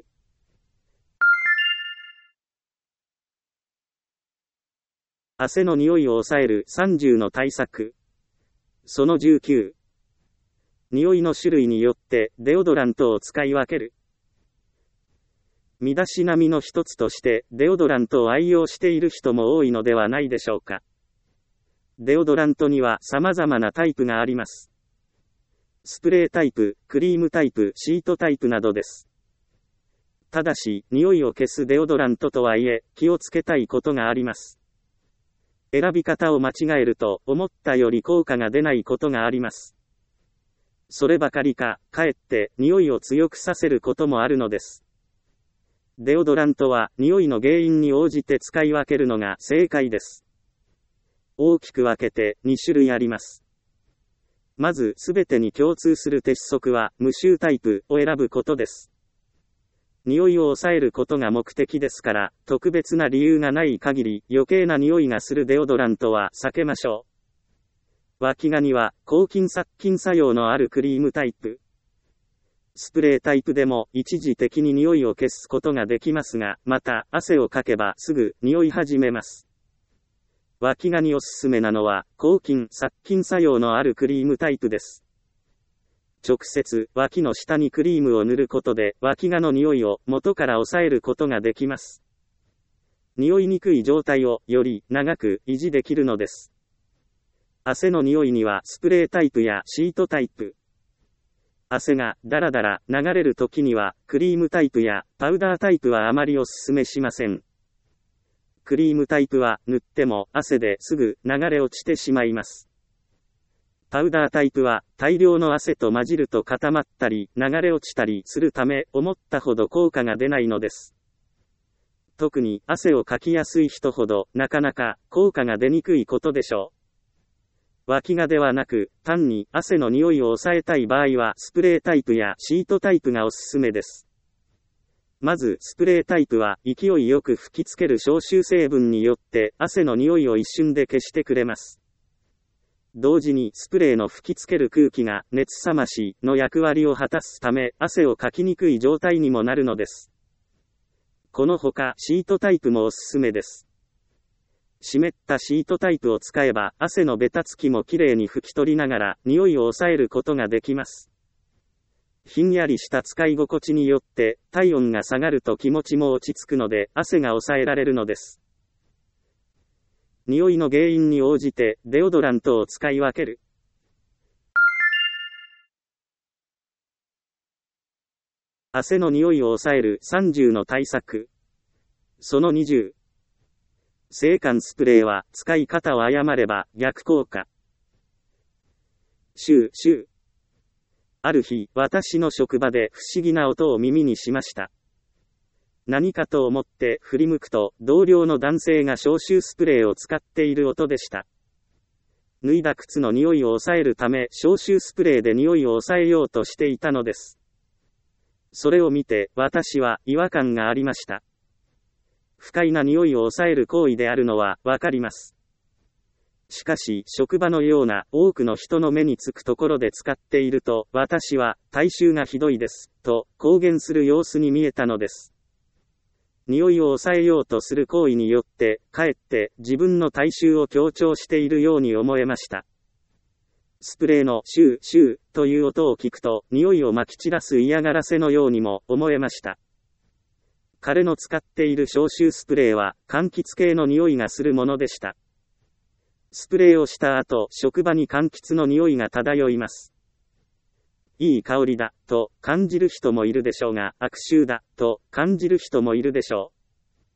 汗の匂いを抑えるさんじゅうの対策。そのじゅうきゅう。匂いの種類によってデオドラントを使い分ける。身だしなみの一つとしてデオドラントを愛用している人も多いのではないでしょうか。デオドラントには様々なタイプがあります。スプレータイプ、クリームタイプ、シートタイプなどです。ただし、匂いを消すデオドラントとはいえ、気をつけたいことがあります。選び方を間違えると、思ったより効果が出ないことがあります。そればかりか、かえって匂いを強くさせることもあるのです。デオドラントは匂いの原因に応じて使い分けるのが正解です。大きく分けてに種類あります。まずすべてに共通する鉄則は無臭タイプを選ぶことです。匂いを抑えることが目的ですから、特別な理由がない限り余計な匂いがするデオドラントは避けましょう。脇がには抗菌殺菌作用のあるクリームタイプ。スプレータイプでも一時的に匂いを消すことができますが、また汗をかけばすぐ匂い始めます。脇がにおすすめなのは抗菌殺菌作用のあるクリームタイプです。直接脇の下にクリームを塗ることで脇がの匂いを元から抑えることができます。匂いにくい状態をより長く維持できるのです。汗の匂いにはスプレータイプやシートタイプ。汗がだらだら流れるときにはクリームタイプやパウダータイプはあまりおすすめしません。クリームタイプは塗っても汗ですぐ流れ落ちてしまいます。パウダータイプは大量の汗と混じると固まったり流れ落ちたりするため思ったほど効果が出ないのです。特に汗をかきやすい人ほどなかなか効果が出にくいことでしょう。脇がではなく、単に汗の匂いを抑えたい場合はスプレータイプやシートタイプがおすすめです。まずスプレータイプは勢いよく吹きつける消臭成分によって汗の匂いを一瞬で消してくれます。同時にスプレーの吹きつける空気が熱冷ましの役割を果たすため汗をかきにくい状態にもなるのです。このほかシートタイプもおすすめです。湿ったシートタイプを使えば汗のベタつきもきれいに拭き取りながら匂いを抑えることができます。ひんやりした使い心地によって体温が下がると気持ちも落ち着くので汗が抑えられるのです。匂いの原因に応じてデオドラントを使い分ける。汗の匂いを抑えるさんじゅうの対策。そのにじゅう。制汗スプレーは使い方を誤れば逆効果。シューシュー。ある日、私の職場で不思議な音を耳にしました。何かと思って振り向くと、同僚の男性が消臭スプレーを使っている音でした。脱いだ靴の匂いを抑えるため、消臭スプレーで匂いを抑えようとしていたのです。それを見て、私は違和感がありました。不快な匂いを抑える行為であるのはわかります。しかし、職場のような多くの人の目につくところで使っていると、私は体臭がひどいです、と公言する様子に見えたのです。匂いを抑えようとする行為によって、かえって自分の体臭を強調しているように思えました。スプレーのシューシューという音を聞くと、匂いを撒き散らす嫌がらせのようにも思えました。彼の使っている消臭スプレーは、柑橘系の匂いがするものでした。スプレーをした後、職場に柑橘の匂いが漂います。いい香りだ、と感じる人もいるでしょうが、悪臭だ、と感じる人もいるでしょう。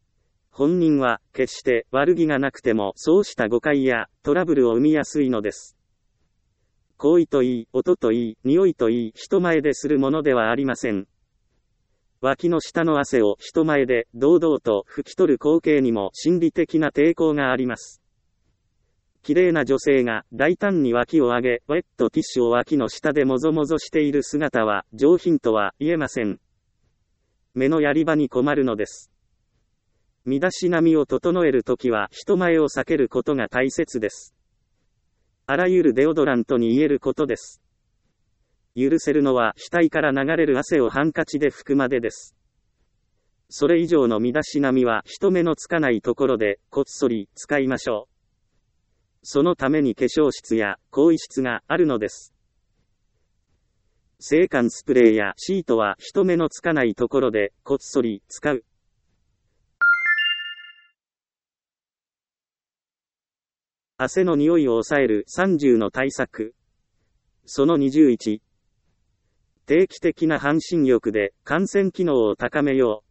本人は決して悪気がなくてもそうした誤解やトラブルを生みやすいのです。行為といい、音といい、匂いといい、人前でするものではありません。脇の下の汗を人前で堂々と拭き取る光景にも心理的な抵抗があります。綺麗な女性が大胆に脇を上げ、ウェットティッシュを脇の下でもぞもぞしている姿は上品とは言えません。目のやり場に困るのです。身だしなみを整えるときは人前を避けることが大切です。あらゆるデオドラントに言えることです。許せるのは額から流れる汗をハンカチで拭くまでです。それ以上の身だしなみは人目のつかないところでこっそり使いましょう。そのために化粧室や更衣室があるのです。制汗スプレーやシートは人目のつかないところでこっそり使う。汗の匂いを抑えるさんじゅうの対策。そのにじゅういち。定期的な半身浴で汗腺機能を高めよう。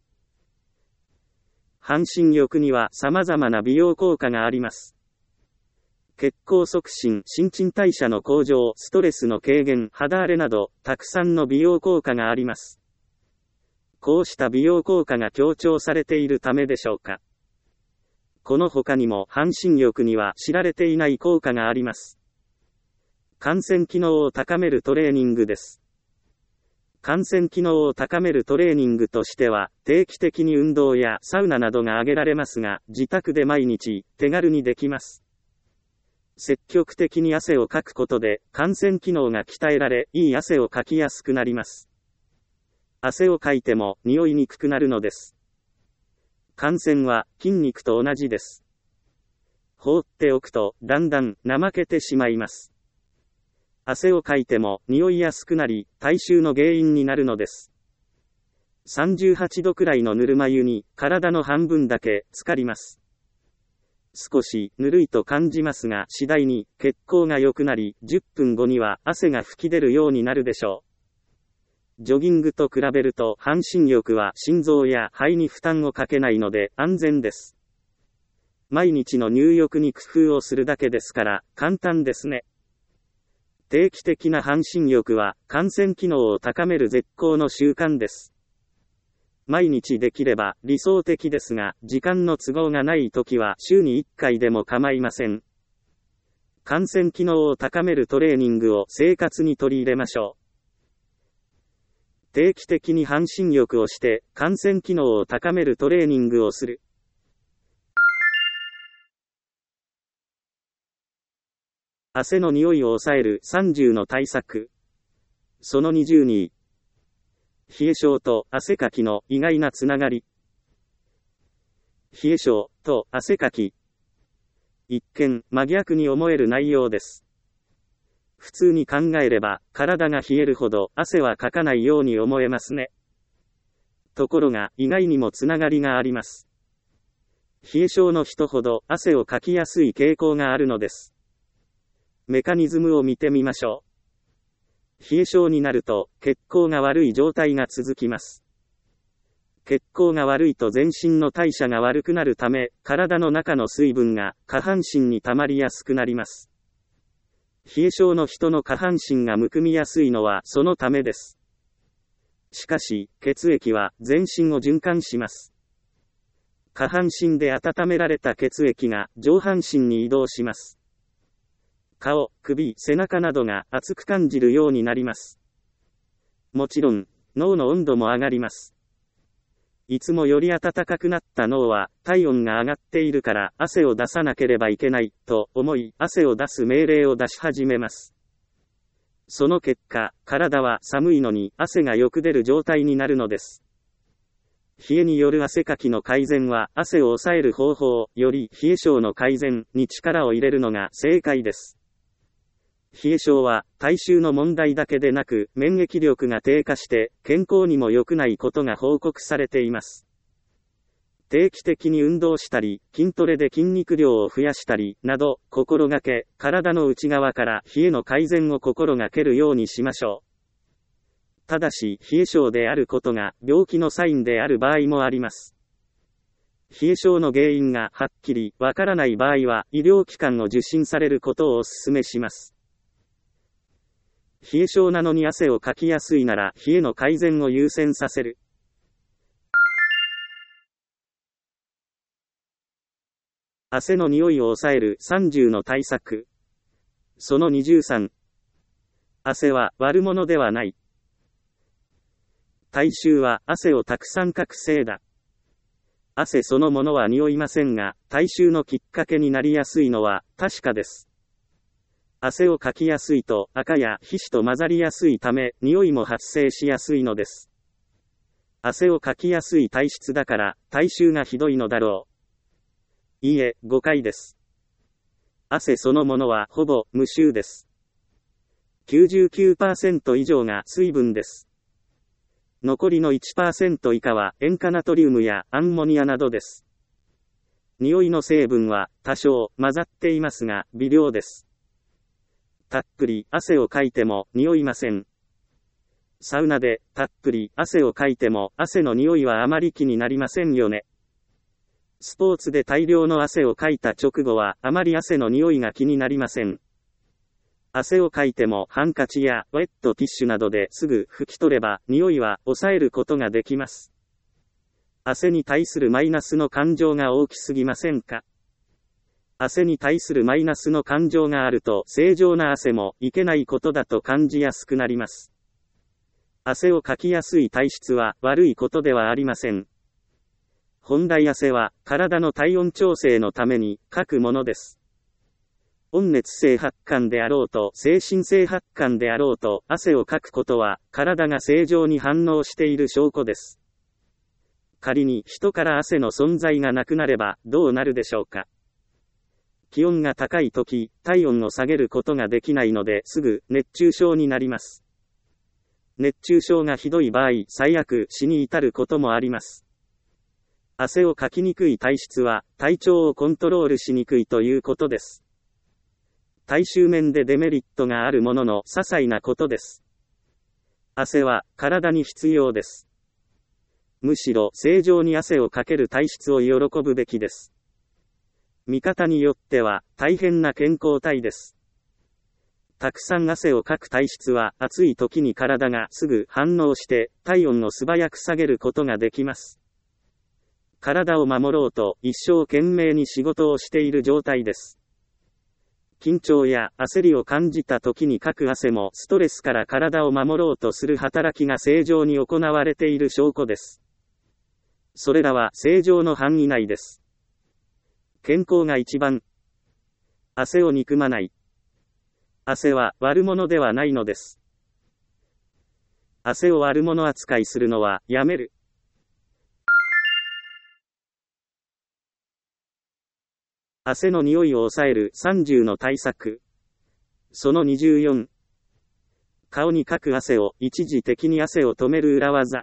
半身浴には様々な美容効果があります。血行促進、新陳代謝の向上、ストレスの軽減、肌荒れなど、たくさんの美容効果があります。こうした美容効果が強調されているためでしょうか。この他にも半身浴には知られていない効果があります。汗腺機能を高めるトレーニングです。汗腺機能を高めるトレーニングとしては、定期的に運動やサウナなどが挙げられますが、自宅で毎日、手軽にできます。積極的に汗をかくことで、汗腺機能が鍛えられ、いい汗をかきやすくなります。汗をかいても、匂いにくくなるのです。汗腺は、筋肉と同じです。放っておくと、だんだん、怠けてしまいます。汗をかいても、匂いやすくなり、体臭の原因になるのです。さんじゅうはちどくらいのぬるま湯に、体の半分だけ、浸かります。少し、ぬるいと感じますが、次第に、血行が良くなり、じゅっぷんごには、汗が吹き出るようになるでしょう。ジョギングと比べると、半身浴は、心臓や肺に負担をかけないので、安全です。毎日の入浴に工夫をするだけですから、簡単ですね。定期的な半身浴は、汗腺機能を高める絶好の習慣です。毎日できれば理想的ですが、時間の都合がないときは週にいっかいでも構いません。汗腺機能を高めるトレーニングを生活に取り入れましょう。定期的に半身浴をして、汗腺機能を高めるトレーニングをする。汗の匂いを抑えるさんじゅうの対策。そのにじゅうに。冷え性と汗かきの意外なつながり。冷え性と汗かき。一見、真逆に思える内容です。普通に考えれば、体が冷えるほど汗はかかないように思えますね。ところが、意外にもつながりがあります。冷え性の人ほど汗をかきやすい傾向があるのです。メカニズムを見てみましょう。冷え性になると、血行が悪い状態が続きます。血行が悪いと全身の代謝が悪くなるため、体の中の水分が下半身に溜まりやすくなります。冷え性の人の下半身がむくみやすいのはそのためです。しかし、血液は全身を循環します。下半身で温められた血液が上半身に移動します。顔、首、背中などが熱く感じるようになります。もちろん、脳の温度も上がります。いつもより暖かくなった脳は、体温が上がっているから汗を出さなければいけない、と思い、汗を出す命令を出し始めます。その結果、体は寒いのに汗がよく出る状態になるのです。冷えによる汗かきの改善は、汗を抑える方法より冷え性の改善に力を入れるのが正解です。冷え性は、体臭の問題だけでなく、免疫力が低下して、健康にも良くないことが報告されています。定期的に運動したり、筋トレで筋肉量を増やしたり、など、心がけ、体の内側から冷えの改善を心がけるようにしましょう。ただし、冷え性であることが、病気のサインである場合もあります。 冷え症の原因がはっきりわからない場合は、医療機関を受診されることをお勧めします。冷え症なのに汗をかきやすいなら、冷えの改善を優先させる。汗の匂いを抑えるさんじゅうの対策。そのにじゅうさん。汗は悪者ではない。体臭は汗をたくさんかくせいだ。汗そのものは匂いませんが、体臭のきっかけになりやすいのは確かです。汗をかきやすいと赤や皮脂と混ざりやすいため、匂いも発生しやすいのです。汗をかきやすい体質だから、体臭がひどいのだろう。いいえ、誤解です。汗そのものはほぼ無臭です。きゅうじゅうきゅうパーセント 以上が水分です。残りの いちパーセント 以下は塩化ナトリウムやアンモニアなどです。匂いの成分は多少混ざっていますが微量です。たっぷり汗をかいても匂いません。サウナでたっぷり汗をかいても汗の匂いはあまり気になりませんよね。スポーツで大量の汗をかいた直後はあまり汗の匂いが気になりません。汗をかいてもハンカチやウェットティッシュなどですぐ拭き取れば匂いは抑えることができます。汗に対するマイナスの感情が大きすぎませんか？汗に対するマイナスの感情があると正常な汗もいけないことだと感じやすくなります。汗をかきやすい体質は悪いことではありません。本来汗は体の体温調整のためにかくものです。温熱性発汗であろうと精神性発汗であろうと汗をかくことは体が正常に反応している証拠です。仮に人から汗の存在がなくなればどうなるでしょうか。気温が高いとき、体温を下げることができないのですぐ熱中症になります。熱中症がひどい場合、最悪死に至ることもあります。汗をかきにくい体質は体調をコントロールしにくいということです。体臭面でデメリットがあるものの些細なことです。汗は体に必要です。むしろ正常に汗をかける体質を喜ぶべきです。見方によっては大変な健康体です。たくさん汗をかく体質は暑い時に体がすぐ反応して体温を素早く下げることができます。体を守ろうと一生懸命に仕事をしている状態です。緊張や焦りを感じた時にかく汗もストレスから体を守ろうとする働きが正常に行われている証拠です。それらは正常の範囲内です。健康が一番。汗を憎まない。汗は悪者ではないのです。汗を悪者扱いするのはやめる。汗の匂いを抑えるさんじゅうの対策。そのにじゅうよん。顔にかく汗を一時的に汗を止める裏技。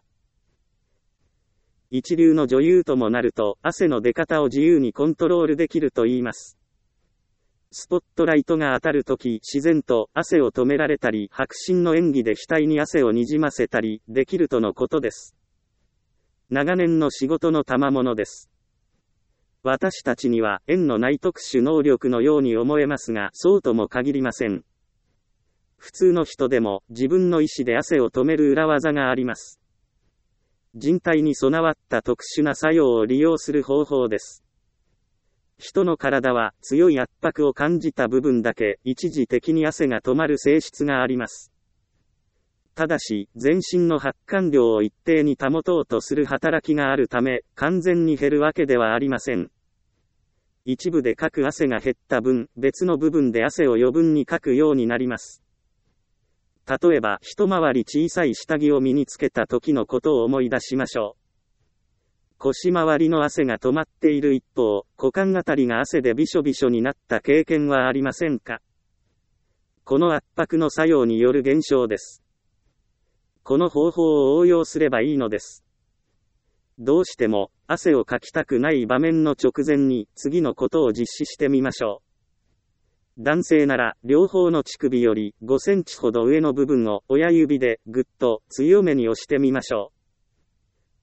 一流の女優ともなると汗の出方を自由にコントロールできると言います。スポットライトが当たるとき自然と汗を止められたり迫真の演技で額に汗をにじませたりできるとのことです。長年の仕事の賜物です。私たちには縁のない特殊能力のように思えますが、そうとも限りません。普通の人でも自分の意思で汗を止める裏技があります。人体に備わった特殊な作用を利用する方法です。人の体は強い圧迫を感じた部分だけ一時的に汗が止まる性質があります。ただし、全身の発汗量を一定に保とうとする働きがあるため、完全に減るわけではありません。一部でかく汗が減った分、別の部分で汗を余分にかくようになります。例えば、一回り小さい下着を身につけた時のことを思い出しましょう。腰回りの汗が止まっている一方、股間あたりが汗でびしょびしょになった経験はありませんか？この圧迫の作用による現象です。この方法を応用すればいいのです。どうしても汗をかきたくない場面の直前に次のことを実施してみましょう。男性なら両方の乳首よりごセンチほど上の部分を親指でぐっと強めに押してみましょう。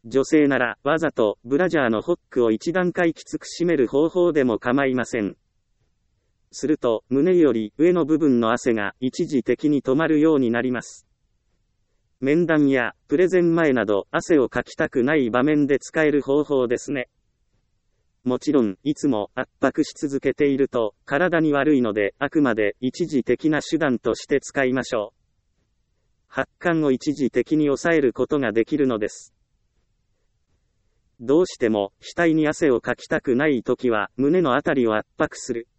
女性なら、わざと、ブラジャーのホックを一段階きつく締める方法でも構いません。すると、胸より上の部分の汗が一時的に止まるようになります。面談やプレゼン前など汗をかきたくない場面で使える方法ですね。もちろん、いつも圧迫し続けていると体に悪いので、あくまで一時的な手段として使いましょう。発汗を一時的に抑えることができるのです。どうしても額に汗をかきたくないときは胸のあたりを圧迫する。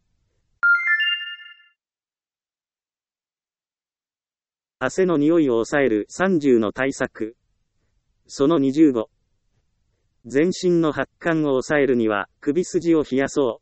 汗の匂いを抑えるさんじゅうの対策。そのにじゅうご。全身の発汗を抑えるには首筋を冷やそう。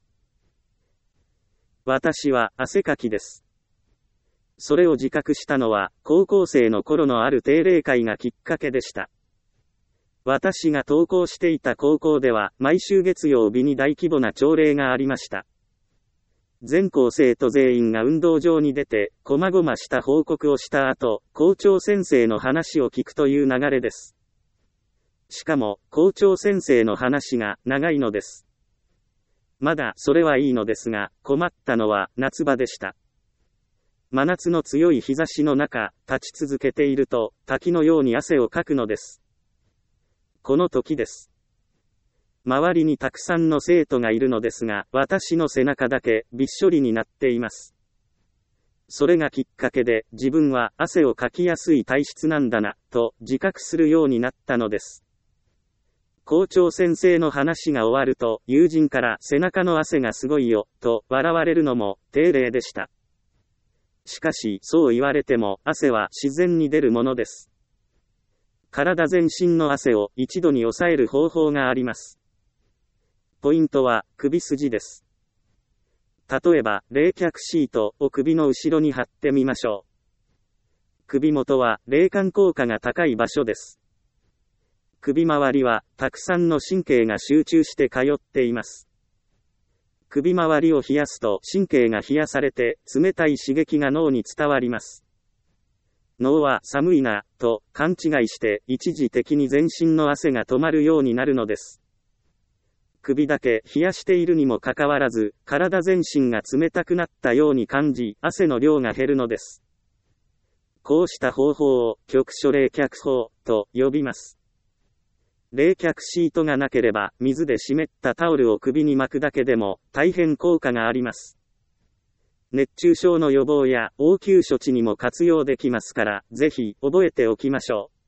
私は汗かきです。それを自覚したのは高校生の頃のある定例会がきっかけでした。私が登校していた高校では毎週月曜日に大規模な朝礼がありました。全校生徒全員が運動場に出て、こまごました報告をした後、校長先生の話を聞くという流れです。しかも、校長先生の話が長いのです。まだそれはいいのですが、困ったのは夏場でした。真夏の強い日差しの中、立ち続けていると、滝のように汗をかくのです。この時です。周りにたくさんの生徒がいるのですが、私の背中だけびっしょりになっています。それがきっかけで、自分は汗をかきやすい体質なんだな、と自覚するようになったのです。校長先生の話が終わると、友人から背中の汗がすごいよ、と笑われるのも定例でした。しかし、そう言われても、汗は自然に出るものです。体全身の汗を一度に抑える方法があります。ポイントは首筋です。例えば、冷却シートを首の後ろに貼ってみましょう。首元は冷感効果が高い場所です。首周りはたくさんの神経が集中して通っています。首周りを冷やすと神経が冷やされて冷たい刺激が脳に伝わります。脳は寒いなと勘違いして一時的に全身の汗が止まるようになるのです。首だけ冷やしているにもかかわらず、体全身が冷たくなったように感じ、汗の量が減るのです。こうした方法を局所冷却法と呼びます。冷却シートがなければ、水で湿ったタオルを首に巻くだけでも大変効果があります。熱中症の予防や応急処置にも活用できますから、ぜひ覚えておきましょう。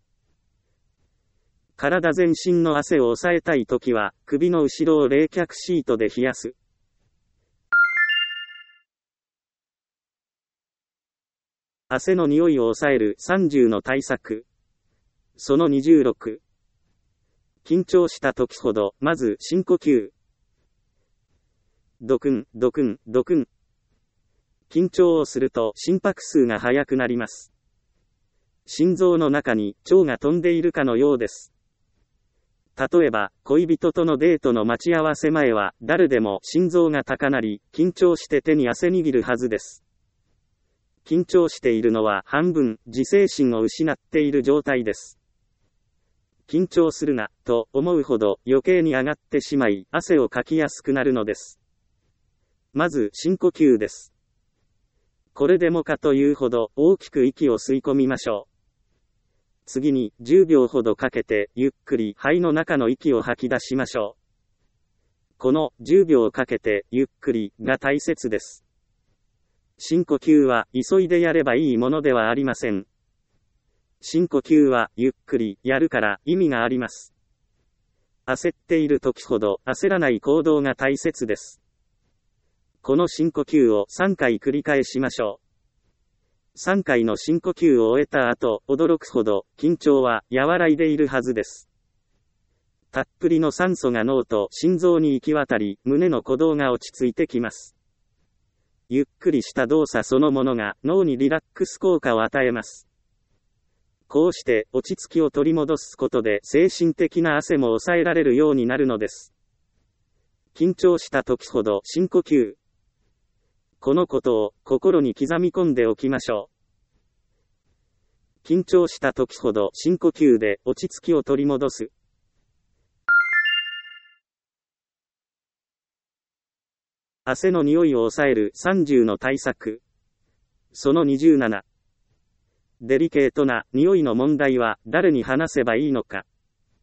体全身の汗を抑えたいときは、首の後ろを冷却シートで冷やす。汗の匂いを抑えるさんじゅうの対策。そのにじゅうろく。緊張したときほど、まず深呼吸。ドクン、ドクン、ドクン。緊張をすると心拍数が速くなります。心臓の中に腸が飛んでいるかのようです。例えば、恋人とのデートの待ち合わせ前は、誰でも心臓が高鳴り、緊張して手に汗握るはずです。緊張しているのは半分、自制心を失っている状態です。緊張するな、と思うほど余計に上がってしまい、汗をかきやすくなるのです。まず、深呼吸です。これでもかというほど、大きく息を吸い込みましょう。次にじゅうびょうほどかけてゆっくり肺の中の息を吐き出しましょう。このじゅうびょうかけてゆっくりが大切です。深呼吸は急いでやればいいものではありません。深呼吸はゆっくりやるから意味があります。焦っている時ほど焦らない行動が大切です。この深呼吸をさんかい繰り返しましょう。さんかいの深呼吸を終えた後、驚くほど緊張は和らいでいるはずです。たっぷりの酸素が脳と心臓に行き渡り、胸の鼓動が落ち着いてきます。ゆっくりした動作そのものが脳にリラックス効果を与えます。こうして落ち着きを取り戻すことで精神的な汗も抑えられるようになるのです。緊張した時ほど深呼吸。このことを心に刻み込んでおきましょう。緊張した時ほど深呼吸で落ち着きを取り戻す。 汗の匂いを抑えるさんじゅうの対策。そのにじゅうなな。デリケートな匂いの問題は誰に話せばいいのか。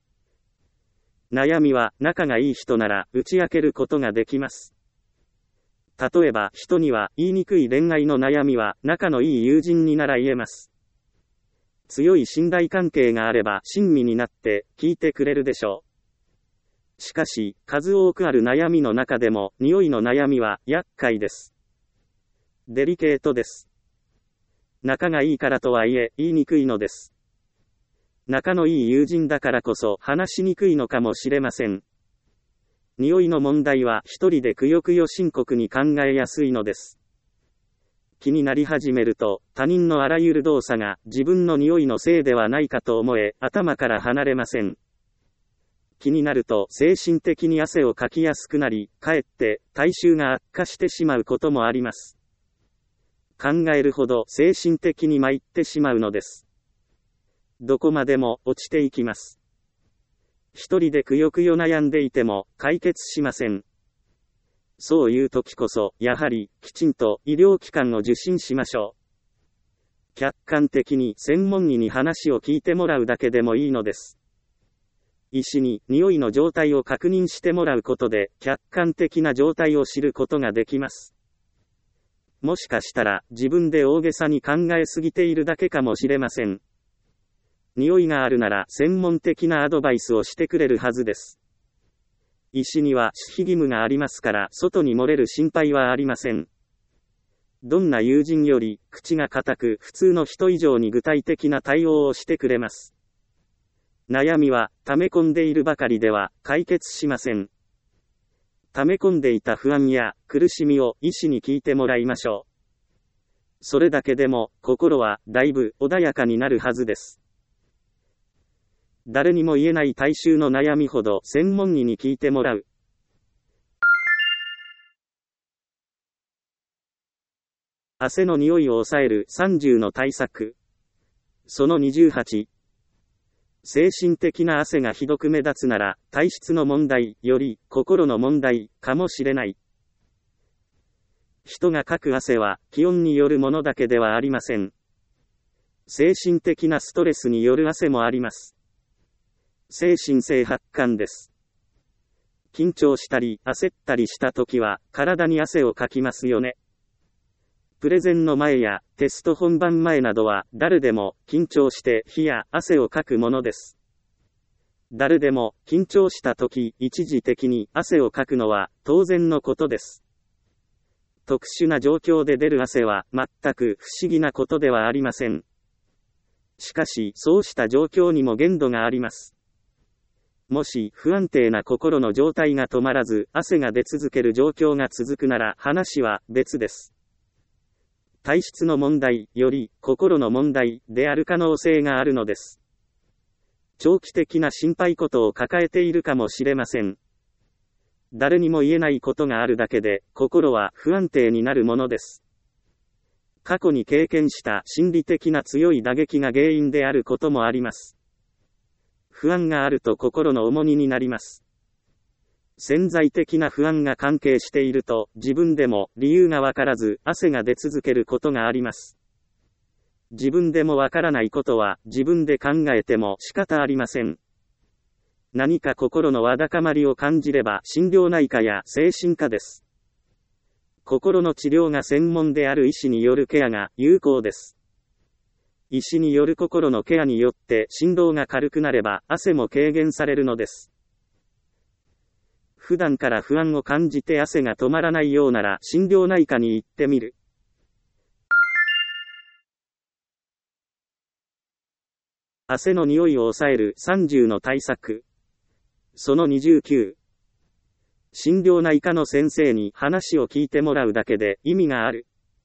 悩みは仲がいい人なら打ち明けることができます。例えば人には言いにくい恋愛の悩みは仲のいい友人になら言えます。強い信頼関係があれば親身になって聞いてくれるでしょう。しかし、数多くある悩みの中でも匂いの悩みは厄介です。デリケートです。仲がいいからとはいえ言いにくいのです。仲のいい友人だからこそ話しにくいのかもしれません。匂いの問題は一人でくよくよ深刻に考えやすいのです。気になり始めると、他人のあらゆる動作が自分の匂いのせいではないかと思え、頭から離れません。気になると精神的に汗をかきやすくなり、かえって体臭が悪化してしまうこともあります。考えるほど精神的に参ってしまうのです。どこまでも落ちていきます。一人でくよくよ悩んでいても解決しません。そういう時こそ、やはりきちんと医療機関を受診しましょう。客観的に専門医に話を聞いてもらうだけでもいいのです。医師に匂いの状態を確認してもらうことで、客観的な状態を知ることができます。もしかしたら、自分で大げさに考えすぎているだけかもしれません。匂いがあるなら、専門的なアドバイスをしてくれるはずです。医師には守秘義務がありますから、外に漏れる心配はありません。どんな友人より、口が固く、普通の人以上に具体的な対応をしてくれます。悩みは、溜め込んでいるばかりでは、解決しません。溜め込んでいた不安や苦しみを医師に聞いてもらいましょう。それだけでも心はだいぶ穏やかになるはずです。誰にも言えない体臭の悩みほど専門医に聞いてもらう。汗の匂いを抑えるさんじゅうの対策。そのにじゅうはち。精神的な汗がひどく目立つなら、体質の問題より心の問題かもしれない。人がかく汗は気温によるものだけではありません。精神的なストレスによる汗もあります。精神性発汗です。緊張したり焦ったりしたときは体に汗をかきますよね。プレゼンの前やテスト本番前などは誰でも緊張して火や汗をかくものです。誰でも緊張したとき一時的に汗をかくのは当然のことです。特殊な状況で出る汗は全く不思議なことではありません。しかしそうした状況にも限度があります。もし不安定な心の状態が止まらず汗が出続ける状況が続くなら話は別です。体質の問題より心の問題である可能性があるのです。長期的な心配事を抱えているかもしれません。誰にも言えないことがあるだけで心は不安定になるものです。過去に経験した心理的な強い打撃が原因であることもあります。不安があると心の重荷になります。潜在的な不安が関係していると自分でも理由がわからず汗が出続けることがあります。自分でもわからないことは自分で考えても仕方ありません。何か心のわだかまりを感じれば心療内科や精神科です。心の治療が専門である医師によるケアが有効です。医師による心のケアによって心労が軽くなれば汗も軽減されるのです。普段から不安を感じて汗が止まらないようなら心療内科に行ってみる。汗の匂いを抑えるさんじゅうの対策。そのにじゅうきゅう。心療内科の先生に話を聞いてもらうだけで意味がある。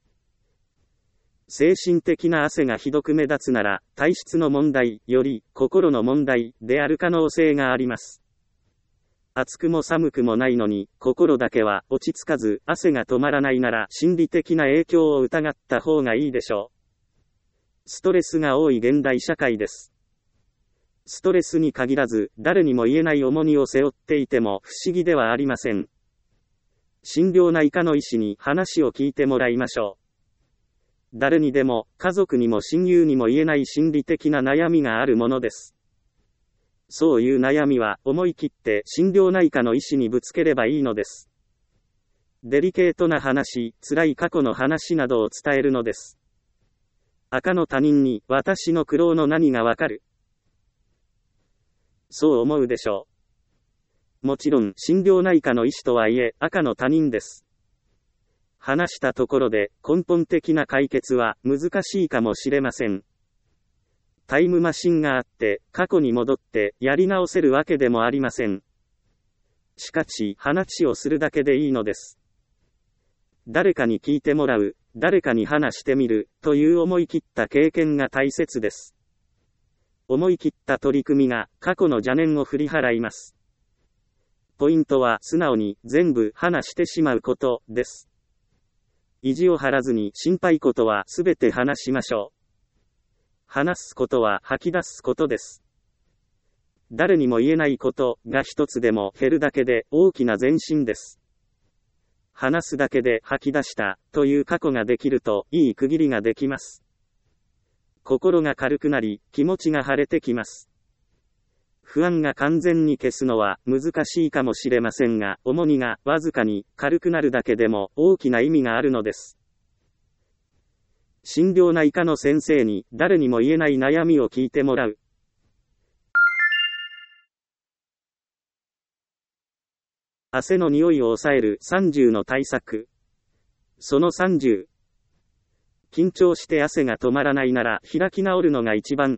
精神的な汗がひどく目立つなら体質の問題より心の問題である可能性があります。暑くも寒くもないのに、心だけは落ち着かず、汗が止まらないなら心理的な影響を疑った方がいいでしょう。ストレスが多い現代社会です。ストレスに限らず、誰にも言えない重荷を背負っていても不思議ではありません。 心療内科の医師に話を聞いてもらいましょう。誰にでも、家族にも親友にも言えない心理的な悩みがあるものです。そういう悩みは、思い切って心療内科の医師にぶつければいいのです。デリケートな話、辛い過去の話などを伝えるのです。赤の他人に、私の苦労の何がわかる？そう思うでしょう。もちろん、心療内科の医師とはいえ、赤の他人です。話したところで、根本的な解決は、難しいかもしれません。タイムマシンがあって、過去に戻って、やり直せるわけでもありません。しかし、話をするだけでいいのです。誰かに聞いてもらう、誰かに話してみる、という思い切った経験が大切です。思い切った取り組みが、過去の邪念を振り払います。ポイントは、素直に、全部話してしまうこと、です。意地を張らずに、心配事は、すべて話しましょう。話すことは、吐き出すことです。誰にも言えないこと、が一つでも減るだけで、大きな前進です。話すだけで吐き出した、という過去ができると、いい区切りができます。心が軽くなり、気持ちが晴れてきます。不安が完全に消すのは難しいかもしれませんが、重荷がわずかに軽くなるだけでも大きな意味があるのです。心療内科の先生に誰にも言えない悩みを聞いてもらう。汗の匂いを抑えるさんじゅうの対策。そのさんじゅう。緊張して汗が止まらないなら開き直るのが一番。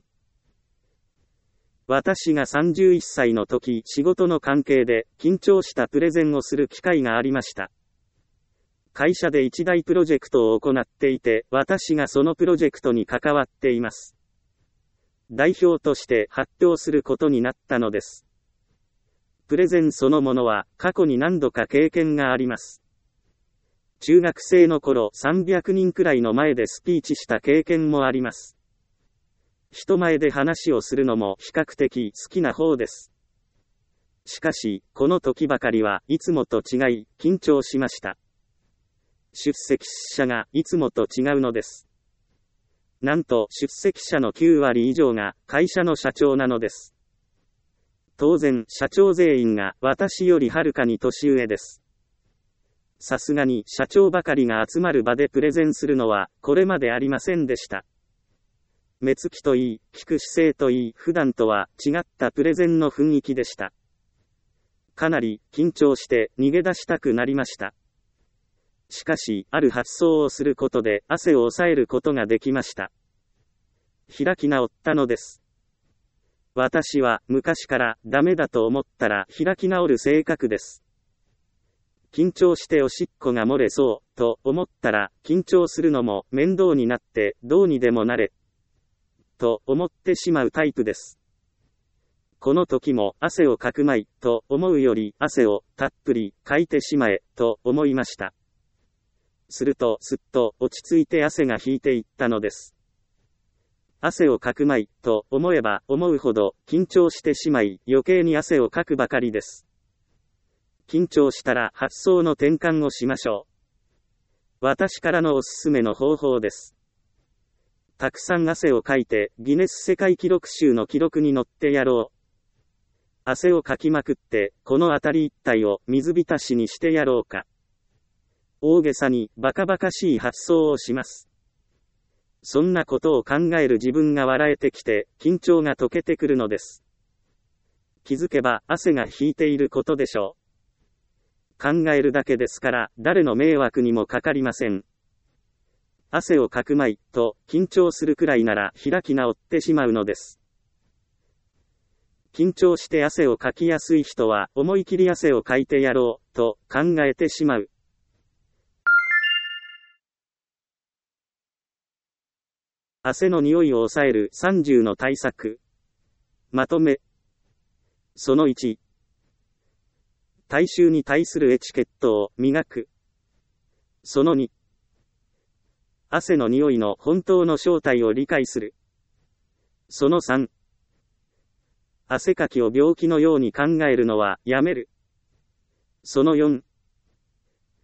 私がさんじゅういっさいの時、仕事の関係で緊張したプレゼンをする機会がありました。会社で一大プロジェクトを行っていて、私がそのプロジェクトに関わっています。代表として発表することになったのです。プレゼンそのものは過去に何度か経験があります。中学生の頃さんびゃくにんくらいの前でスピーチした経験もあります。人前で話をするのも比較的好きな方です。しかし、この時ばかりはいつもと違い、緊張しました。出席者がいつもと違うのです。なんと出席者のきゅうわり以上が会社の社長なのです。当然、社長全員が私よりはるかに年上です。さすがに社長ばかりが集まる場でプレゼンするのはこれまでありませんでした。目つきといい、聞く姿勢といい、普段とは違ったプレゼンの雰囲気でした。かなり緊張して逃げ出したくなりました。しかし、ある発想をすることで汗を抑えることができました。開き直ったのです。私は昔からダメだと思ったら開き直る性格です。緊張しておしっこが漏れそうと思ったら緊張するのも面倒になってどうにでもなれと思ってしまうタイプです。この時も汗をかくまいと思うより汗をたっぷりかいてしまえと思いました。するとすっと落ち着いて汗が引いていったのです。汗をかくまいと思えば思うほど緊張してしまい余計に汗をかくばかりです。緊張したら発想の転換をしましょう。私からのおすすめの方法です。たくさん汗をかいてギネス世界記録集の記録に載ってやろう。汗をかきまくってこの辺り一帯を水浸しにしてやろうか。大げさにバカバカしい発想をします。そんなことを考える自分が笑えてきて緊張が解けてくるのです。気づけば汗が引いていることでしょう。考えるだけですから誰の迷惑にもかかりません。汗をかくまいと緊張するくらいなら開き直ってしまうのです。緊張して汗をかきやすい人は思い切り汗をかいてやろうと考えてしまう。汗の匂いを抑えるさんじゅうの対策。まとめ。そのいち。体臭に対するエチケットを磨く。そのに。汗の匂いの本当の正体を理解する。そのさん。汗かきを病気のように考えるのはやめる。そのよん。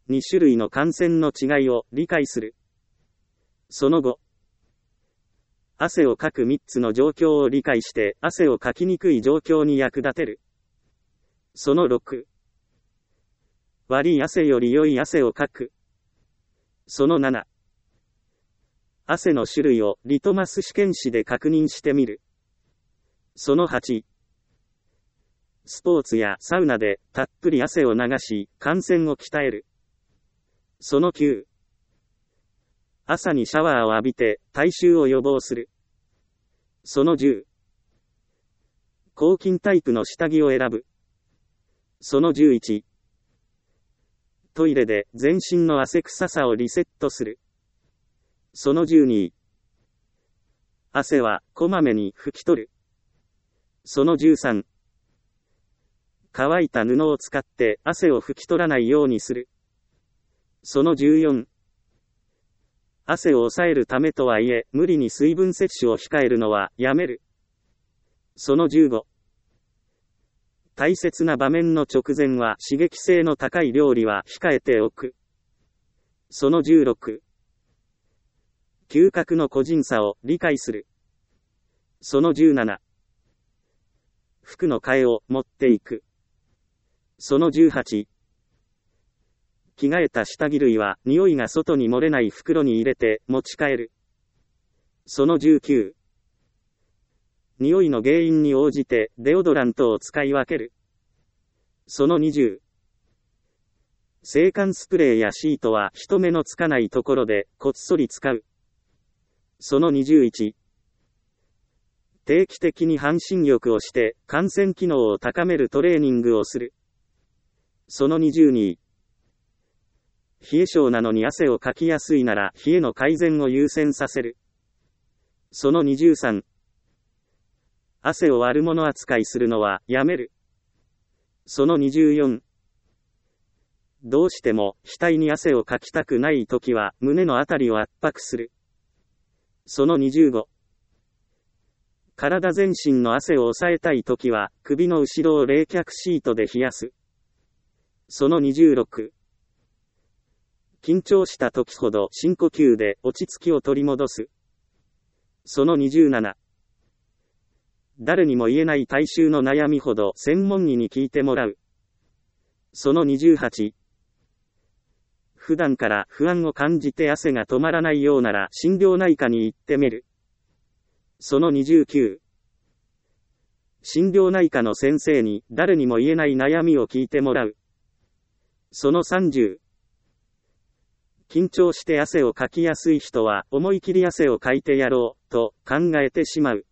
に種類の感染の違いを理解する。その後、汗をかくみっつの状況を理解して、汗をかきにくい状況に役立てる。そのろく、悪い汗より良い汗をかく。そのなな、汗の種類をリトマス試験紙で確認してみる。そのはち、スポーツやサウナでたっぷり汗を流し、汗腺を鍛える。そのきゅう、朝にシャワーを浴びて体臭を予防する。そのじゅう、抗菌タイプの下着を選ぶ。そのじゅういち、トイレで全身の汗臭さをリセットする。そのじゅうに、汗はこまめに拭き取る。そのじゅうさん、乾いた布を使って汗を拭き取らないようにする。そのじゅうよん、汗を抑えるためとはいえ、無理に水分摂取を控えるのはやめる。そのじゅうご、大切な場面の直前は刺激性の高い料理は控えておく。そのじゅうろく、嗅覚の個人差を理解する。そのじゅうなな、服の替えを持っていく。そのじゅうはち、着替えた下着類は匂いが外に漏れない袋に入れて持ち帰る。そのじゅうきゅう、匂いの原因に応じてデオドラントを使い分ける。そのにじゅう、制汗スプレーやシートは人目のつかないところでこっそり使う。そのにじゅういち、定期的に半身浴をして汗腺機能を高めるトレーニングをする。そのにじゅうに、冷え性なのに汗をかきやすいなら冷えの改善を優先させる。そのにじゅうさん、汗を悪者扱いするのはやめる。そのにじゅうよん、どうしても額に汗をかきたくないときは胸のあたりを圧迫する。そのにじゅうご、体全身の汗を抑えたいときは首の後ろを冷却シートで冷やす。そのにじゅうろく、緊張した時ほど深呼吸で落ち着きを取り戻す。そのにじゅうなな、誰にも言えない体臭の悩みほど専門医に聞いてもらう。そのにじゅうはち、普段から不安を感じて汗が止まらないようなら心療内科に行ってみる。そのにじゅうきゅう、心療内科の先生に誰にも言えない悩みを聞いてもらう。そのさんじゅう、緊張して汗をかきやすい人は思い切り汗をかいてやろうと考えてしまう。